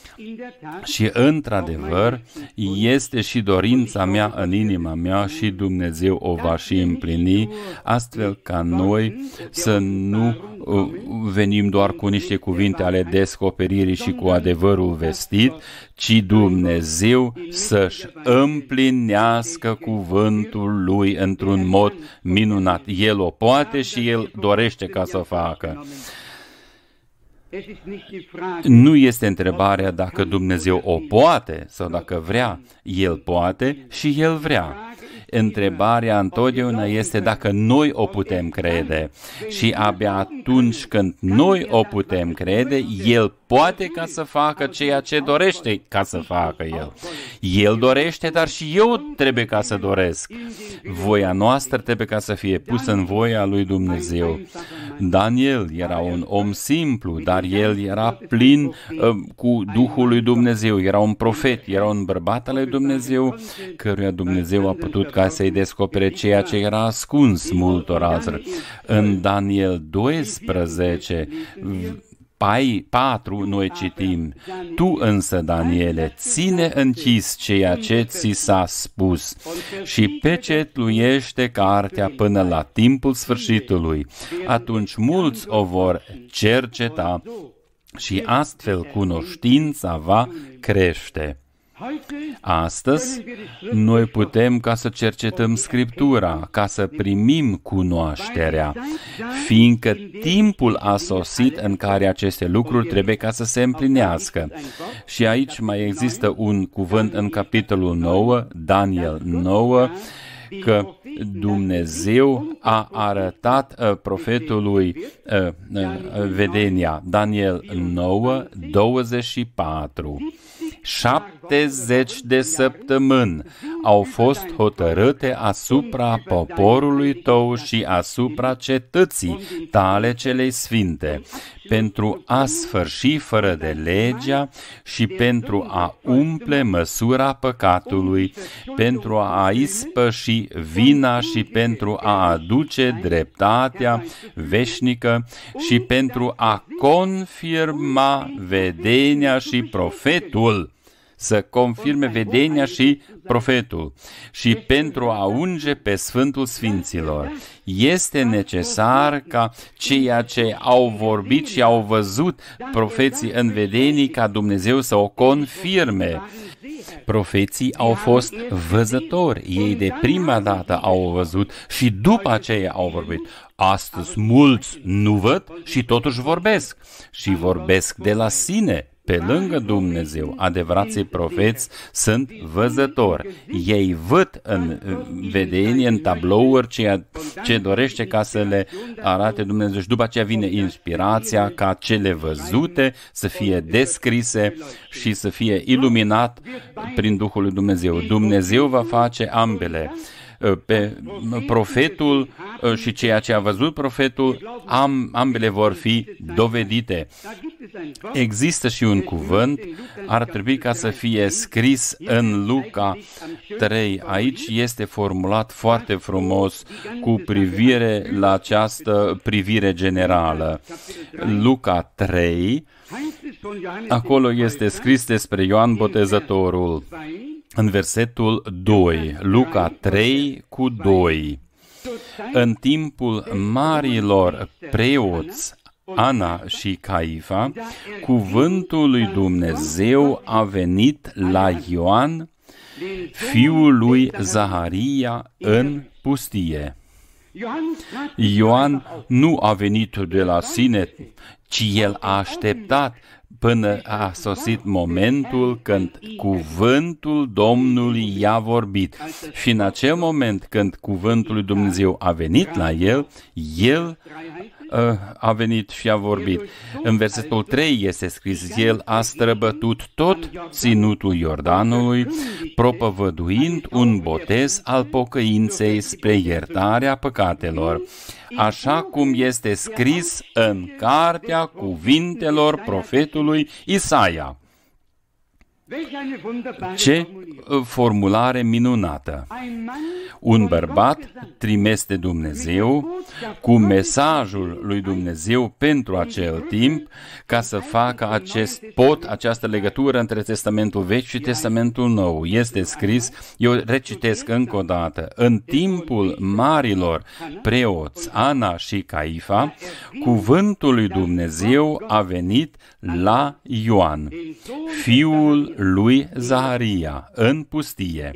Și într-adevăr este și dorința mea în inima mea și Dumnezeu o va și împlini, astfel ca noi să nu uh, venim doar cu niște cuvinte ale descoperirii și cu adevărul vestit, ci Dumnezeu să-și împlinească cuvântul lui într-un mod minunat. El o poate și El dorește ca să o facă. Nu este întrebarea dacă Dumnezeu o poate sau dacă vrea. El poate și El vrea. Întrebarea întotdeauna este dacă noi o putem crede. Și abia atunci când noi o putem crede, El poate ca să facă ceea ce dorește ca să facă El. El dorește, dar și eu trebuie ca să doresc. Voia noastră trebuie ca să fie pusă în voia lui Dumnezeu. Daniel era un om simplu, dar el era plin uh, cu Duhul lui Dumnezeu. Era un profet, era un bărbat al lui Dumnezeu, căruia Dumnezeu a putut ca să-i descopere ceea ce era ascuns multor alții. În Daniel doisprezece, Pai, patru, noi citim: Tu însă, Daniele, ține închis ceea ce ți s-a spus și pecetluiește cartea până la timpul sfârșitului. Atunci mulți o vor cerceta și astfel cunoștința va crește. Astăzi, noi putem ca să cercetăm Scriptura, ca să primim cunoașterea, fiindcă timpul a sosit în care aceste lucruri trebuie ca să se împlinească. Și aici mai există un cuvânt în capitolul nouă, Daniel nouă, că Dumnezeu a arătat uh, profetului uh, uh, vedenia. Daniel nouă, douăzeci și patru. șaptezeci de săptămâni au fost hotărâte asupra poporului tău și asupra cetății tale celei sfinte, pentru a sfârși fără de legea și pentru a umple măsura păcatului, pentru a ispăși vina și pentru a aduce dreptatea veșnică și pentru a confirma vedenia și profetul, să confirme vedenia și profetul și pentru a unge pe Sfântul Sfinților. Este necesar ca ceea ce au vorbit și au văzut profeții în vedenii ca Dumnezeu să o confirme. Profeții au fost văzători, ei de prima dată au văzut și după aceea au vorbit. Astăzi mulți nu văd și totuși vorbesc și vorbesc de la sine. Pe lângă Dumnezeu, adevărații profeți sunt văzători. Ei văd în vedenie, în tablouri, ceea ce dorește ca să le arate Dumnezeu. Și după aceea vine inspirația ca cele văzute să fie descrise și să fie iluminat prin Duhul lui Dumnezeu. Dumnezeu va face ambele. Pe profetul și ceea ce a văzut profetul, am, ambele vor fi dovedite. Există și un cuvânt, ar trebui ca să fie scris în Luca trei. Aici este formulat foarte frumos cu privire la această privire generală. Luca trei, acolo este scris despre Ioan Botezătorul. În versetul doi, Luca trei cu doi, în timpul marilor preoți Ana și Caifa, cuvântul lui Dumnezeu a venit la Ioan, fiul lui Zaharia, în pustie. Ioan nu a venit de la sine, ci el a așteptat până a sosit momentul când cuvântul Domnului i-a vorbit. Și în acel moment când cuvântul lui Dumnezeu a venit la el, el a venit și a vorbit. În versetul trei este scris, el a străbătut tot ținutul Iordanului, propovăduind un botez al pocăinței spre iertarea păcatelor, așa cum este scris în cartea cuvintelor profetului Isaia. Ce formulare minunată! Un bărbat trimis de Dumnezeu cu mesajul lui Dumnezeu pentru acel timp ca să facă acest pod, această legătură între Testamentul Vechi și Testamentul Nou. Este scris, eu recitesc încă o dată, în timpul marilor preoți Ana și Caifa, cuvântul lui Dumnezeu a venit la Ioan, fiul lui Zaharia, în pustie.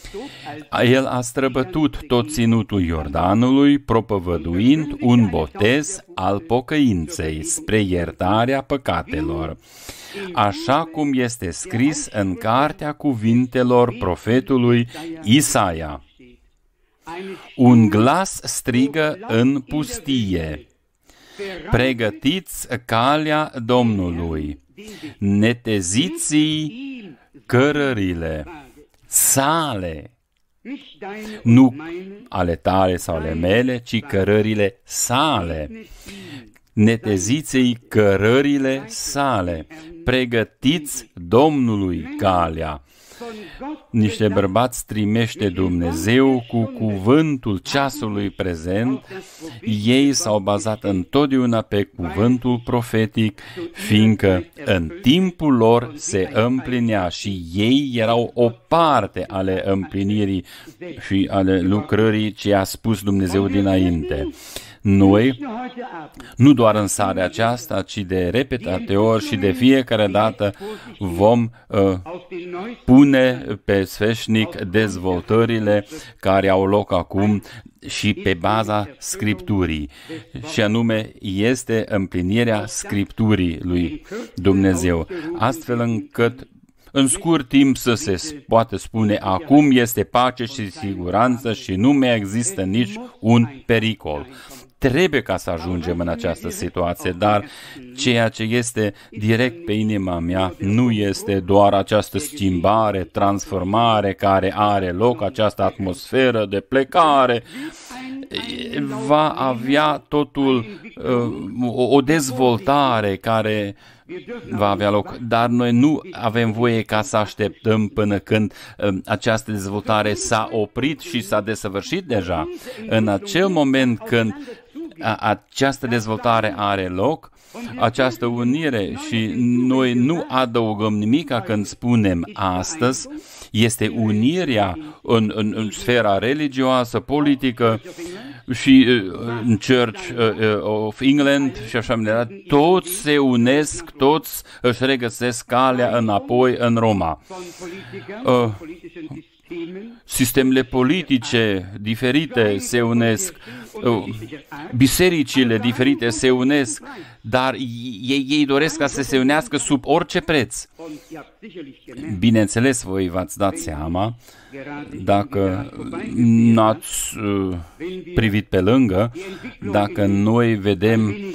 El a străbătut tot ținutul Iordanului, propovăduind un botez al pocăinței spre iertarea păcatelor, așa cum este scris în cartea cuvintelor profetului Isaia. Un glas strigă în pustie, pregătiți calea Domnului, neteziți cărările sale, nu ale tale sau ale mele, ci cărările sale. Neteziți cărările sale, pregătiți Domnului calea. Niște bărbați trimește Dumnezeu cu cuvântul ceasului prezent. Ei s-au bazat întotdeauna pe cuvântul profetic, fiindcă în timpul lor se împlinea și ei erau o parte ale împlinirii și ale lucrării ce a spus Dumnezeu dinainte. Noi, nu doar în seara aceasta, ci de repetate ori și de fiecare dată vom uh, pune pe sfeșnic dezvoltările care au loc acum și pe baza Scripturii. Și anume este împlinirea Scripturii lui Dumnezeu, astfel încât în scurt timp să se poate spune, acum este pace și siguranță și nu mai există nici un pericol. trebuie ca să ajungem în această situație, dar ceea ce este direct pe inima mea nu este doar această schimbare, transformare care are loc, această atmosferă de plecare. Va avea totul o dezvoltare care va avea loc, dar noi nu avem voie ca să așteptăm până când această dezvoltare s-a oprit și s-a desăvârșit deja. În acel moment când această dezvoltare are loc, această unire, și noi nu adăugăm nimic când spunem astăzi, este unirea în, în, în sfera religioasă, politică și în Church of England și așa mai departe. Toți se unesc, toți își regăsesc calea înapoi în Roma. Uh, Sistemele politice diferite se unesc, bisericile diferite se unesc, dar ei, ei doresc ca să se unească sub orice preț. Bineînțeles, voi v-ați dat seama, dacă n-ați uh, privit pe lângă, dacă noi vedem uh,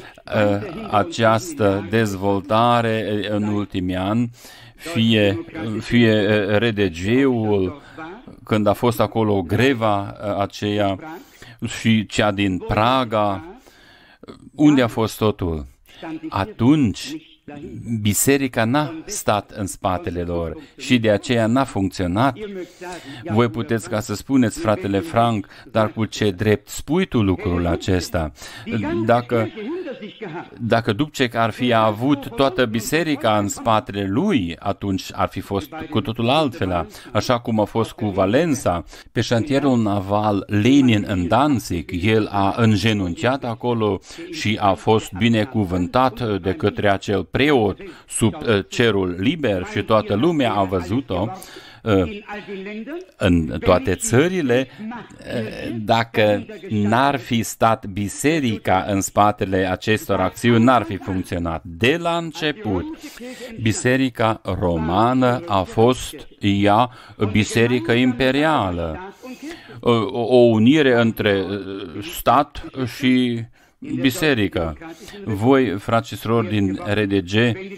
această dezvoltare în ultimii ani, fie, fie R D G-ul, când a fost acolo greva aceea, și cea din Praga, unde a fost totul? Atunci, biserica n-a stat în spatele lor și de aceea n-a funcționat. Voi puteți ca să spuneți, fratele Frank, dar cu ce drept spui tu lucrul acesta? Dacă, dacă Dubček ar fi avut toată biserica în spatele lui, atunci ar fi fost cu totul altfel, așa cum a fost cu Valența. Pe șantierul naval Lenin în Danzig, el a îngenunchiat acolo și a fost binecuvântat de către acel preot sub uh, cerul liber și toată lumea a văzut-o uh, în toate țările. Uh, dacă n-ar fi stat biserica în spatele acestor acțiuni, n-ar fi funcționat. De la început, biserica romană a fost ea biserică imperială, uh, o unire între stat și biserică. Voi, frați și surori din R D G,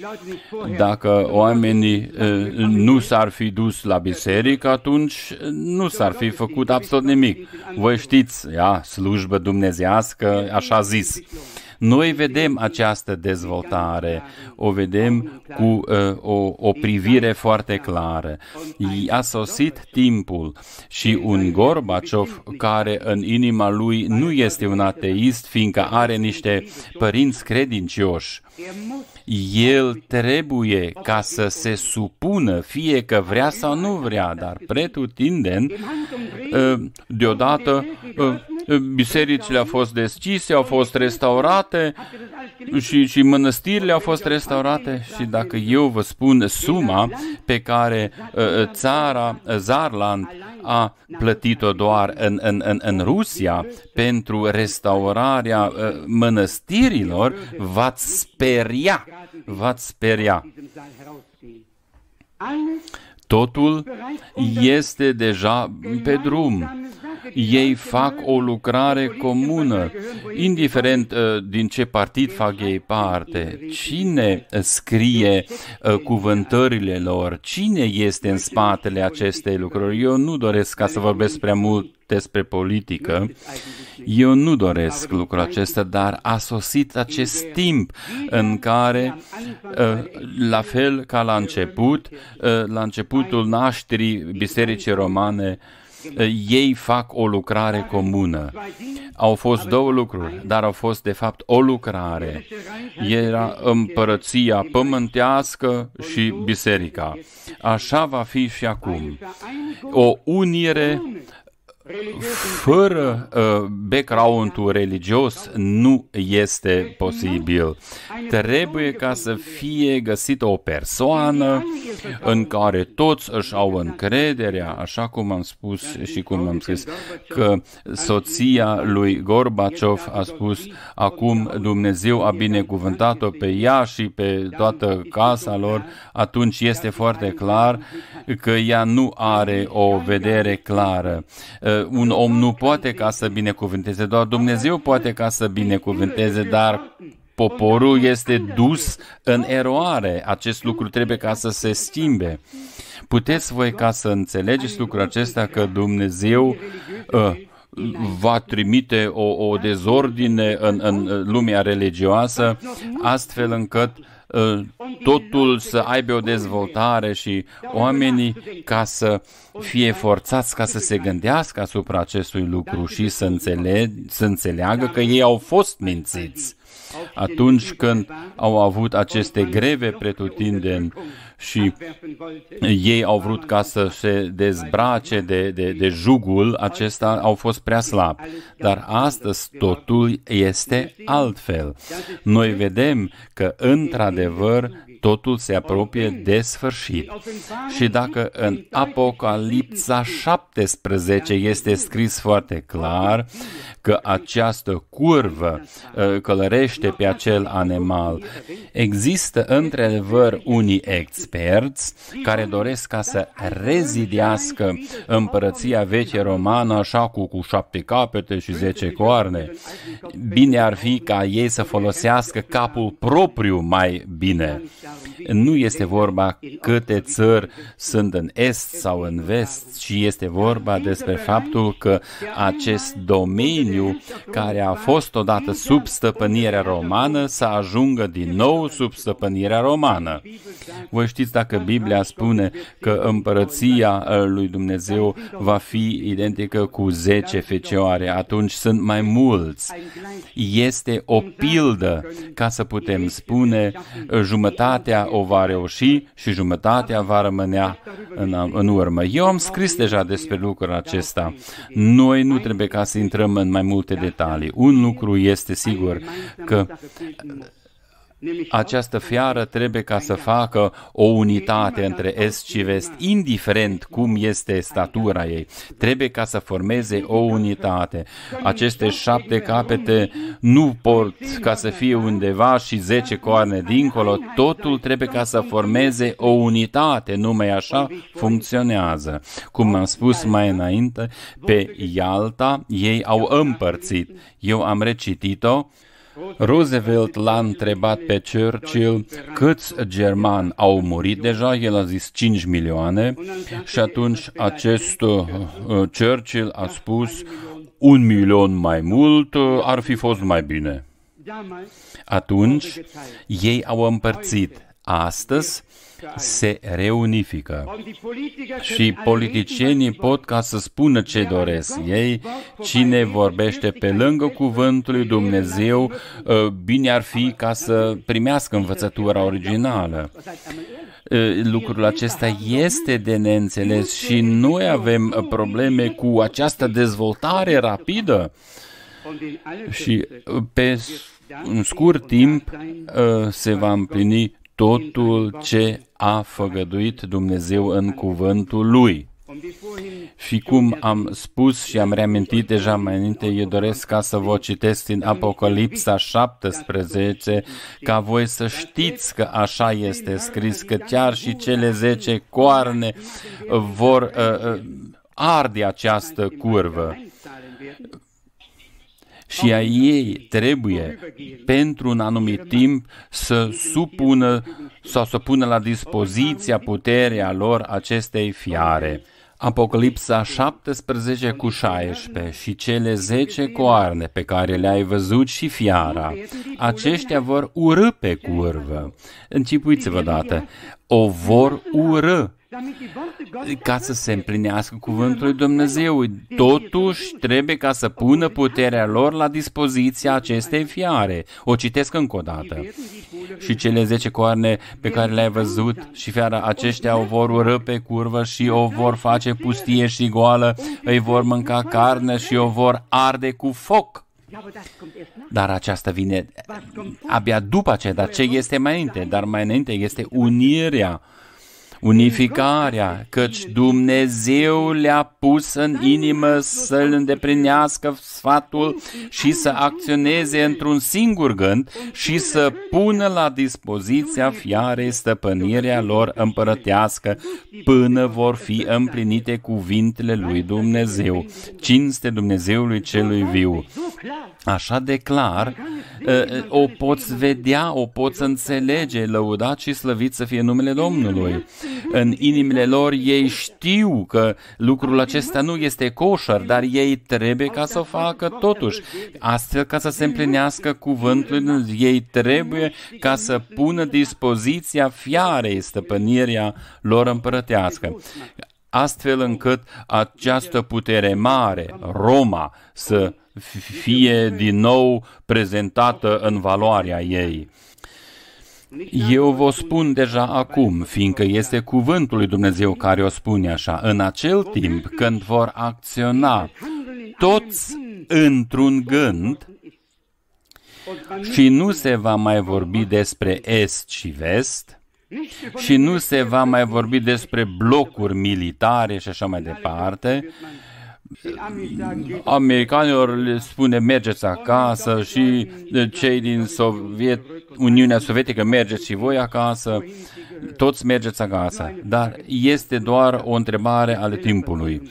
dacă oamenii nu s-ar fi dus la biserică, atunci nu s-ar fi făcut absolut nimic. Voi știți, ia, slujbă dumnezeiască, așa zis. Noi vedem această dezvoltare, o vedem cu uh, o, o privire foarte clară. A sosit timpul și un Gorbaciov care în inima lui nu este un ateist, fiindcă are niște părinți credincioși. El trebuie ca să se supună, fie că vrea sau nu vrea, dar pretutindeni, deodată bisericile au fost deschise, au fost restaurate și, și mănăstirile au fost restaurate. Și dacă eu vă spun suma pe care țara Saarland a plătit-o doar în, în, în, în Rusia pentru restaurarea mănăstirilor, v-ați speria, v-ați speria. Totul este deja pe drum. Ei fac o lucrare comună, indiferent uh, din ce partid fac ei parte. Cine scrie uh, cuvântările lor? Cine este în spatele acestei lucruri? Eu nu doresc ca să vorbesc prea mult despre politică. Eu nu doresc lucrul acesta, dar a sosit acest timp în care, la fel ca la început, la începutul nașterii Bisericii Romane, ei fac o lucrare comună. Au fost două lucruri, dar au fost de fapt o lucrare. Era împărăția pământească și biserica. Așa va fi și acum. O unire fără uh, background-ul religios nu este posibil. Trebuie ca să fie găsită o persoană în care toți își au încrederea, așa cum am spus și cum am scris, că soția lui Gorbaciov a spus, acum Dumnezeu a binecuvântat-o pe ea și pe toată casa lor, atunci este foarte clar că ea nu are o vedere clară. Un om nu poate ca să binecuvânteze, doar Dumnezeu poate ca să binecuvânteze, dar poporul este dus în eroare. Acest lucru trebuie ca să se schimbe. Puteți voi ca să înțelegeți lucrul acesta că Dumnezeu uh, va trimite o, o dezordine în, în lumea religioasă, astfel încât uh, totul să aibă o dezvoltare și oamenii ca să fie forțați ca să se gândească asupra acestui lucru și să, înțeleg, să înțeleagă că ei au fost mințiți atunci când au avut aceste greve pretutindeni și ei au vrut ca să se dezbrace de, de, de jugul acesta, au fost prea slabi. Dar astăzi totul este altfel. Noi vedem că, într-adevăr, totul se apropie de sfârșit. Și dacă în Apocalipsa șaptesprezece este scris foarte clar că această curvă uh, călărește pe acel animal, există într-adevăr unii experți care doresc ca să rezidească împărăția veche romană așa cu, cu șapte capete și zece coarne. Bine ar fi ca ei să folosească capul propriu mai bine. Nu este vorba câte țări sunt în est sau în vest, ci este vorba despre faptul că acest domeniu care a fost odată sub stăpânirea romană să ajungă din nou sub stăpânirea romană. Voi știți dacă Biblia spune că împărăția lui Dumnezeu va fi identică cu zece fecioare, atunci sunt mai mulți. Este o pildă ca să putem spune jumătatea o va reuși și jumătatea va rămânea în, în urmă. Eu am scris deja despre lucrul acesta. Noi nu trebuie ca să intrăm în mai multe detalii. Un lucru este sigur, că această fiară trebuie ca să facă o unitate între est și vest, indiferent cum este statura ei. Trebuie ca să formeze o unitate. Aceste șapte capete nu pot ca să fie undeva și zece coarne dincolo. Totul trebuie ca să formeze o unitate. Numai așa funcționează. Cum am spus mai înainte, pe Ialta ei au împărțit. Eu am recitit-o. Roosevelt l-a întrebat pe Churchill câți germani au murit deja, el a zis cinci milioane și atunci acest uh, Churchill a spus un milion mai mult uh, ar fi fost mai bine. Atunci ei au împărțit. Astăzi se reunifică și politicienii pot ca să spună ce doresc ei, cine vorbește pe lângă cuvântul lui Dumnezeu, bine ar fi ca să primească învățătura originală. Lucrul acesta este de neînțeles și noi avem probleme cu această dezvoltare rapidă și pe un scurt timp se va împlini totul ce a făgăduit Dumnezeu în cuvântul Lui. Și cum am spus și am reamintit deja mai înainte, eu doresc ca să vă citesc din Apocalipsa șaptesprezece, ca voi să știți că așa este scris, că chiar și cele zece coarne vor uh, arde această curvă. Și a ei trebuie, pentru un anumit timp, să supună sau să pună la dispoziția puterea lor acestei fiare. Apocalipsa șaptesprezece cu șaisprezece și cele zece coarne pe care le-ai văzut și fiara, aceștia vor urâ pe curvă. Închipuiți-vă dată, o vor urâ. Ca să se împlinească cuvântul lui Dumnezeu. Totuși trebuie ca să pună puterea lor la dispoziția acestei fiare. O citesc încă o dată. Și cele zece coarne pe care le-ai văzut și fiara, aceștia o vor urâ pe curvă și o vor face pustie și goală, îi vor mânca carne și o vor arde cu foc. Dar aceasta vine abia după aceea. Dar ce este mai înainte? Dar mai înainte este unirea. unificarea, căci Dumnezeu le-a pus în inimă să-L îndeplinească sfatul și să acționeze într-un singur gând și să pună la dispoziția fiarei stăpânirea lor împărătească până vor fi împlinite cuvintele lui Dumnezeu. Cinste Dumnezeului celui viu. Așa de clar, o poți vedea, o poți înțelege, lăudat și slăvit să fie numele Domnului. În inimile lor ei știu că lucrul acesta nu este coșer, dar ei trebuie ca să o facă totuși. Astfel ca să se împlinească cuvântul, ei trebuie ca să pună dispoziția fiarei stăpânirea lor împărătească. Astfel încât această putere mare, Roma, să fie din nou prezentată în valoarea ei. Eu vă spun deja acum, fiindcă este cuvântul lui Dumnezeu care o spune așa, în acel timp când vor acționa toți într-un gând și nu se va mai vorbi despre est și vest, și nu se va mai vorbi despre blocuri militare și așa mai departe. Americanilor le spune mergeți acasă și cei din Soviet, Uniunea Sovietică mergeți și voi acasă, toți mergeți acasă. Dar este doar o întrebare ale timpului.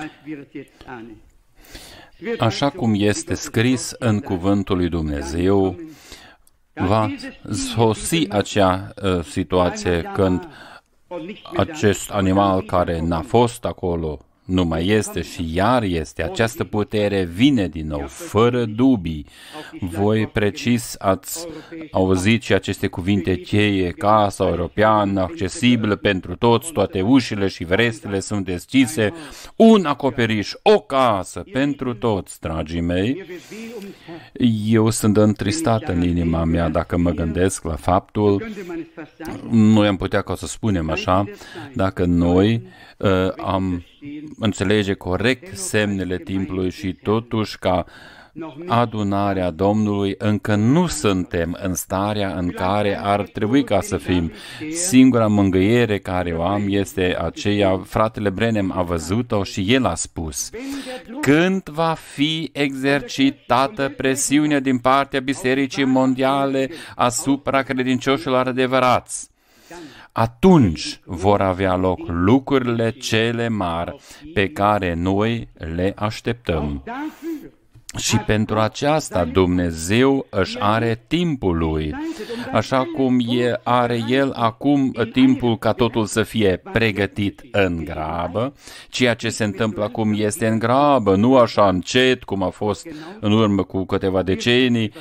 Așa cum este scris în cuvântul lui Dumnezeu, va sosi acea uh, situație când acest animal care n-a fost acolo nu mai este și iar este. Această putere vine din nou, fără dubii. Voi precis ați auzit și aceste cuvinte cheie, casa europeană, accesibilă pentru toți, toate ușile și verestele sunt deschise, un acoperiș, o casă pentru toți, dragii mei. Eu sunt întristat în inima mea dacă mă gândesc la faptul, noi am putea ca să spunem așa, dacă noi uh, am înțelege corect semnele timpului și totuși ca adunarea Domnului încă nu suntem în starea în care ar trebui ca să fim. Singura mângâiere care o am este aceea, fratele Branham a văzut-o și el a spus: când va fi exercitată presiunea din partea Bisericii Mondiale asupra credincioșilor adevărați, atunci vor avea loc lucrurile cele mari pe care noi le așteptăm. Și pentru aceasta Dumnezeu își are timpul Lui, așa cum e, are El acum timpul ca totul să fie pregătit în grabă. Ceea ce se întâmplă acum este în grabă, nu așa încet cum a fost în urmă cu câteva decenii.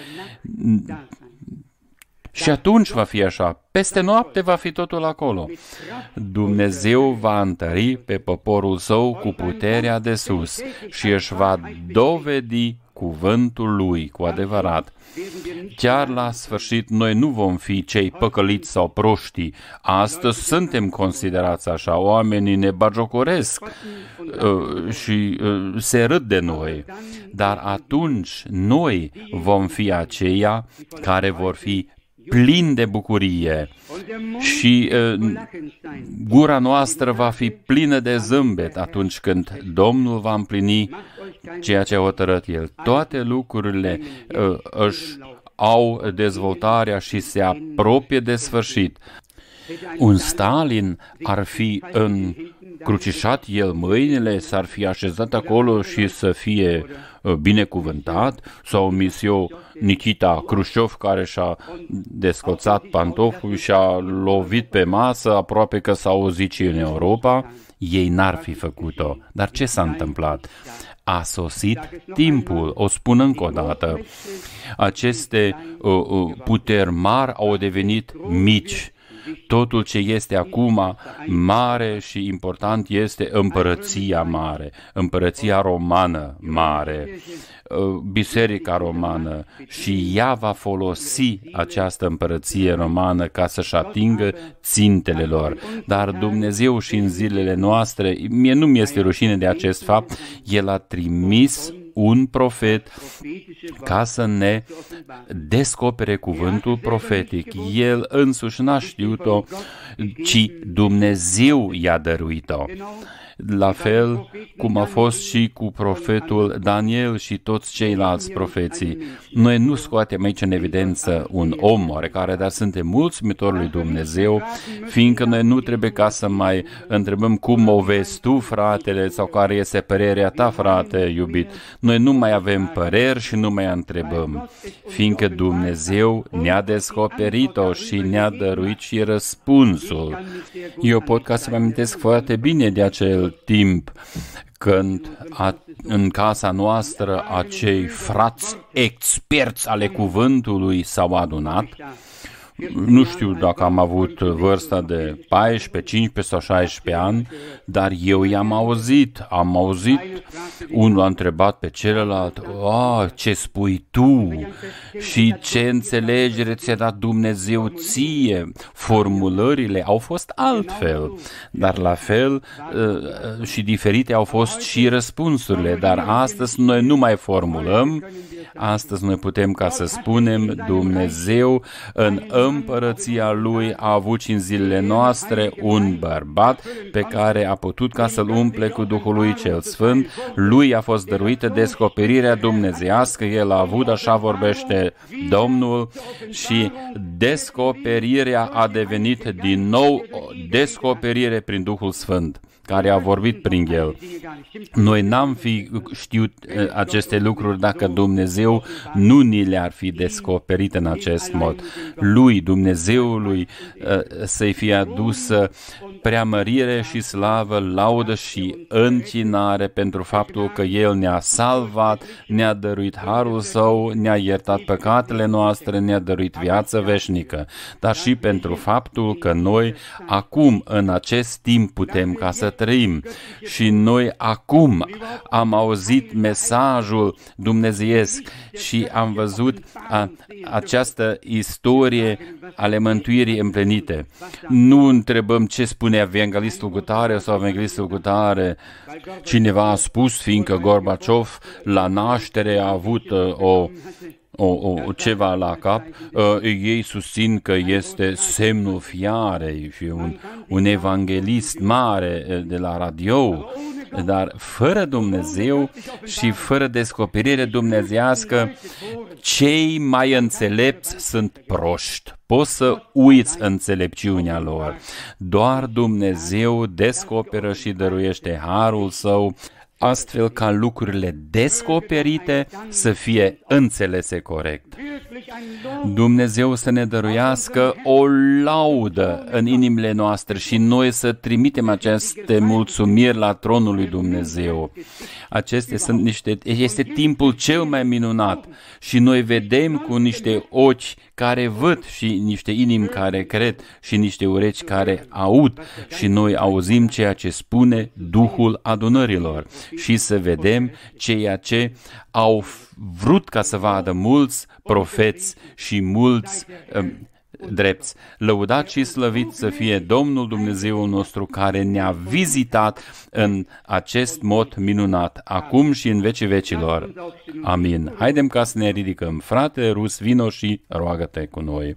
Și atunci va fi așa, peste noapte va fi totul acolo. Dumnezeu va întări pe poporul său cu puterea de sus și își va dovedi cuvântul lui cu adevărat. Chiar la sfârșit noi nu vom fi cei păcăliți sau proștii. Astăzi suntem considerați așa, oamenii ne bagiocoresc uh, și uh, se râd de noi. Dar atunci noi vom fi aceia care vor fi plin de bucurie și uh, gura noastră va fi plină de zâmbet atunci când Domnul va împlini ceea ce a hotărât El. Toate lucrurile uh, își au dezvoltarea și se apropie de sfârșit. Un Stalin ar fi încrucișat el mâinile, s-ar fi așezat acolo și să fie binecuvântat, sau Misio Nikita Khrushchev care și-a descoțat pantoful și a lovit pe masă, aproape că s-a auzit și în Europa, ei n-ar fi făcut-o. Dar ce s-a întâmplat? A sosit timpul, o spun încă o dată. Aceste uh, uh, puteri mari au devenit mici. Totul ce este acum mare și important este împărăția mare, împărăția romană mare, biserica romană, și ea va folosi această împărăție romană ca să-și atingă țintele lor. Dar Dumnezeu și în zilele noastre, mie nu mi este rușine de acest fapt, El a trimis un profet ca să ne descopere cuvântul profetic. El însuși n-a știut-o, ci Dumnezeu i-a dăruit-o. La fel cum a fost și cu profetul Daniel și toți ceilalți profeții. Noi nu scoatem aici în evidență un om oarecare, dar suntem mulțumitori lui Dumnezeu, fiindcă noi nu trebuie ca să mai întrebăm cum o vezi tu, fratele, sau care este părerea ta, frate iubit. Noi nu mai avem păreri și nu mai întrebăm, fiindcă Dumnezeu ne-a descoperit-o și ne-a dăruit și răspunsul. Eu pot ca să mă amintesc foarte bine de acel timp când a, în casa noastră acei frați experți ale cuvântului s-au adunat. Nu știu dacă am avut vârsta de paisprezece, cincisprezece sau șaisprezece ani, dar eu i-am auzit, am auzit, unul a întrebat pe celălalt, "Ah, ce spui tu și ce înțelegere ți-a dat Dumnezeu ție?" Formulările au fost altfel, dar la fel și diferite au fost și răspunsurile, dar astăzi noi nu mai formulăm. Astăzi noi putem ca să spunem, Dumnezeu în împărăția Lui a avut și în zilele noastre un bărbat pe care a putut ca să-l umple cu Duhul Lui cel Sfânt. Lui a fost dăruită descoperirea dumnezeiască, El a avut, așa vorbește Domnul, și descoperirea a devenit din nou descoperire prin Duhul Sfânt, care a vorbit prin El. Noi n-am fi știut aceste lucruri dacă Dumnezeu nu ni le-ar fi descoperit în acest mod. Lui, Dumnezeului, să-i fie adusă preamărire și slavă, laudă și închinare pentru faptul că El ne-a salvat, ne-a dăruit harul Său, ne-a iertat păcatele noastre, ne-a dăruit viață veșnică, dar și pentru faptul că noi acum, în acest timp, putem ca să trăim și noi acum am auzit mesajul dumnezeiesc și am văzut a, această istorie ale mântuirii împlinite. Nu întrebăm ce spune evanghelistul cu tare sau evanghelistul cu tare. Cineva a spus, fiindcă Gorbaciov la naștere a avut uh, o O, o, ceva la cap, uh, ei susțin că este semnul fiarei și un, un evanghelist mare de la radio, dar fără Dumnezeu și fără descoperire dumnezeiască, cei mai înțelepți sunt proști. Poți să uiți înțelepciunea lor. Doar Dumnezeu descoperă și dăruiește harul Său, astfel ca lucrurile descoperite să fie înțelese corect. Dumnezeu să ne dăruiască o laudă în inimile noastre și noi să trimitem aceste mulțumiri la tronul lui Dumnezeu. Acestea sunt niște, este timpul cel mai minunat și noi vedem cu niște ochi care văd și niște inimi care cred și niște urechi care aud și noi auzim ceea ce spune Duhul adunărilor și să vedem ceea ce au vrut ca să vadă mulți profeți și mulți um, drepți. Lăudat și slăvit să fie Domnul Dumnezeul nostru care ne-a vizitat în acest mod minunat, acum și în vecii vecilor. Amin. Haidem ca să ne ridicăm. Frate Rus, vino și roagă-te cu noi.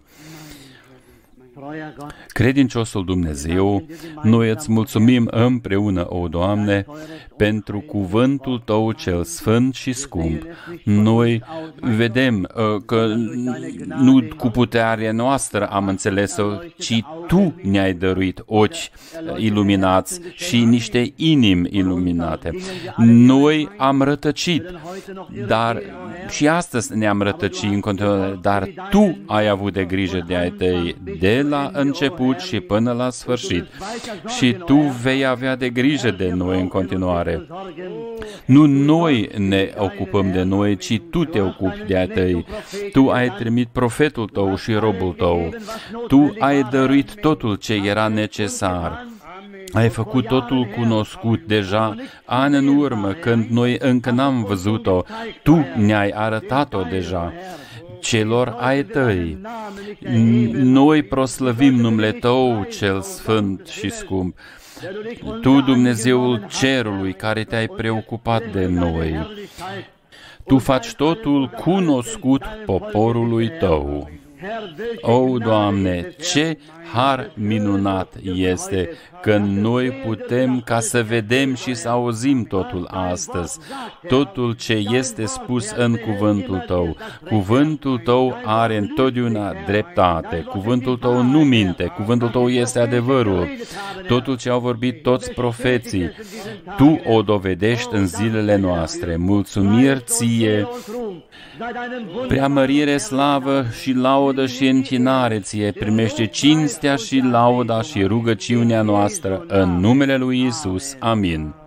Credinciosul Dumnezeu, noi îți mulțumim împreună, o Doamne, pentru cuvântul Tău cel sfânt și scump. Noi vedem uh, că nu cu puterea noastră am înțeles-o, ci Tu ne-ai dăruit ochi iluminați și niște inimi iluminate. Noi am rătăcit, dar și astăzi ne-am rătăcit în continuare, dar Tu ai avut de grijă de ai Tăi de la început și până la sfârșit. Și Tu vei avea de grijă de noi în continuare. Nu noi ne ocupăm de noi, ci Tu te ocupi de ai Tăi. Tu ai trimit profetul Tău și robul Tău. Tu ai dăruit totul ce era necesar. Ai făcut totul cunoscut deja ani în urmă, când noi încă n-am văzut-o. Tu ne-ai arătat-o deja celor ai Tăi. Noi proslăvim numele Tău cel sfânt și scump. Tu, Dumnezeul cerului, care Te-ai preocupat de noi. Tu faci totul cunoscut poporului Tău. O, Doamne, ce har minunat este că noi putem ca să vedem și să auzim totul astăzi, totul ce este spus în cuvântul Tău. Cuvântul Tău are întotdeauna dreptate, cuvântul Tău nu minte, cuvântul Tău este adevărul. Totul ce au vorbit toți profeții, Tu o dovedești în zilele noastre. Mulțumiri Ție, preamărire, slavă și laudă și închinare Ție, primește cinstea și lauda și rugăciunea noastră în numele lui Iisus. Amin.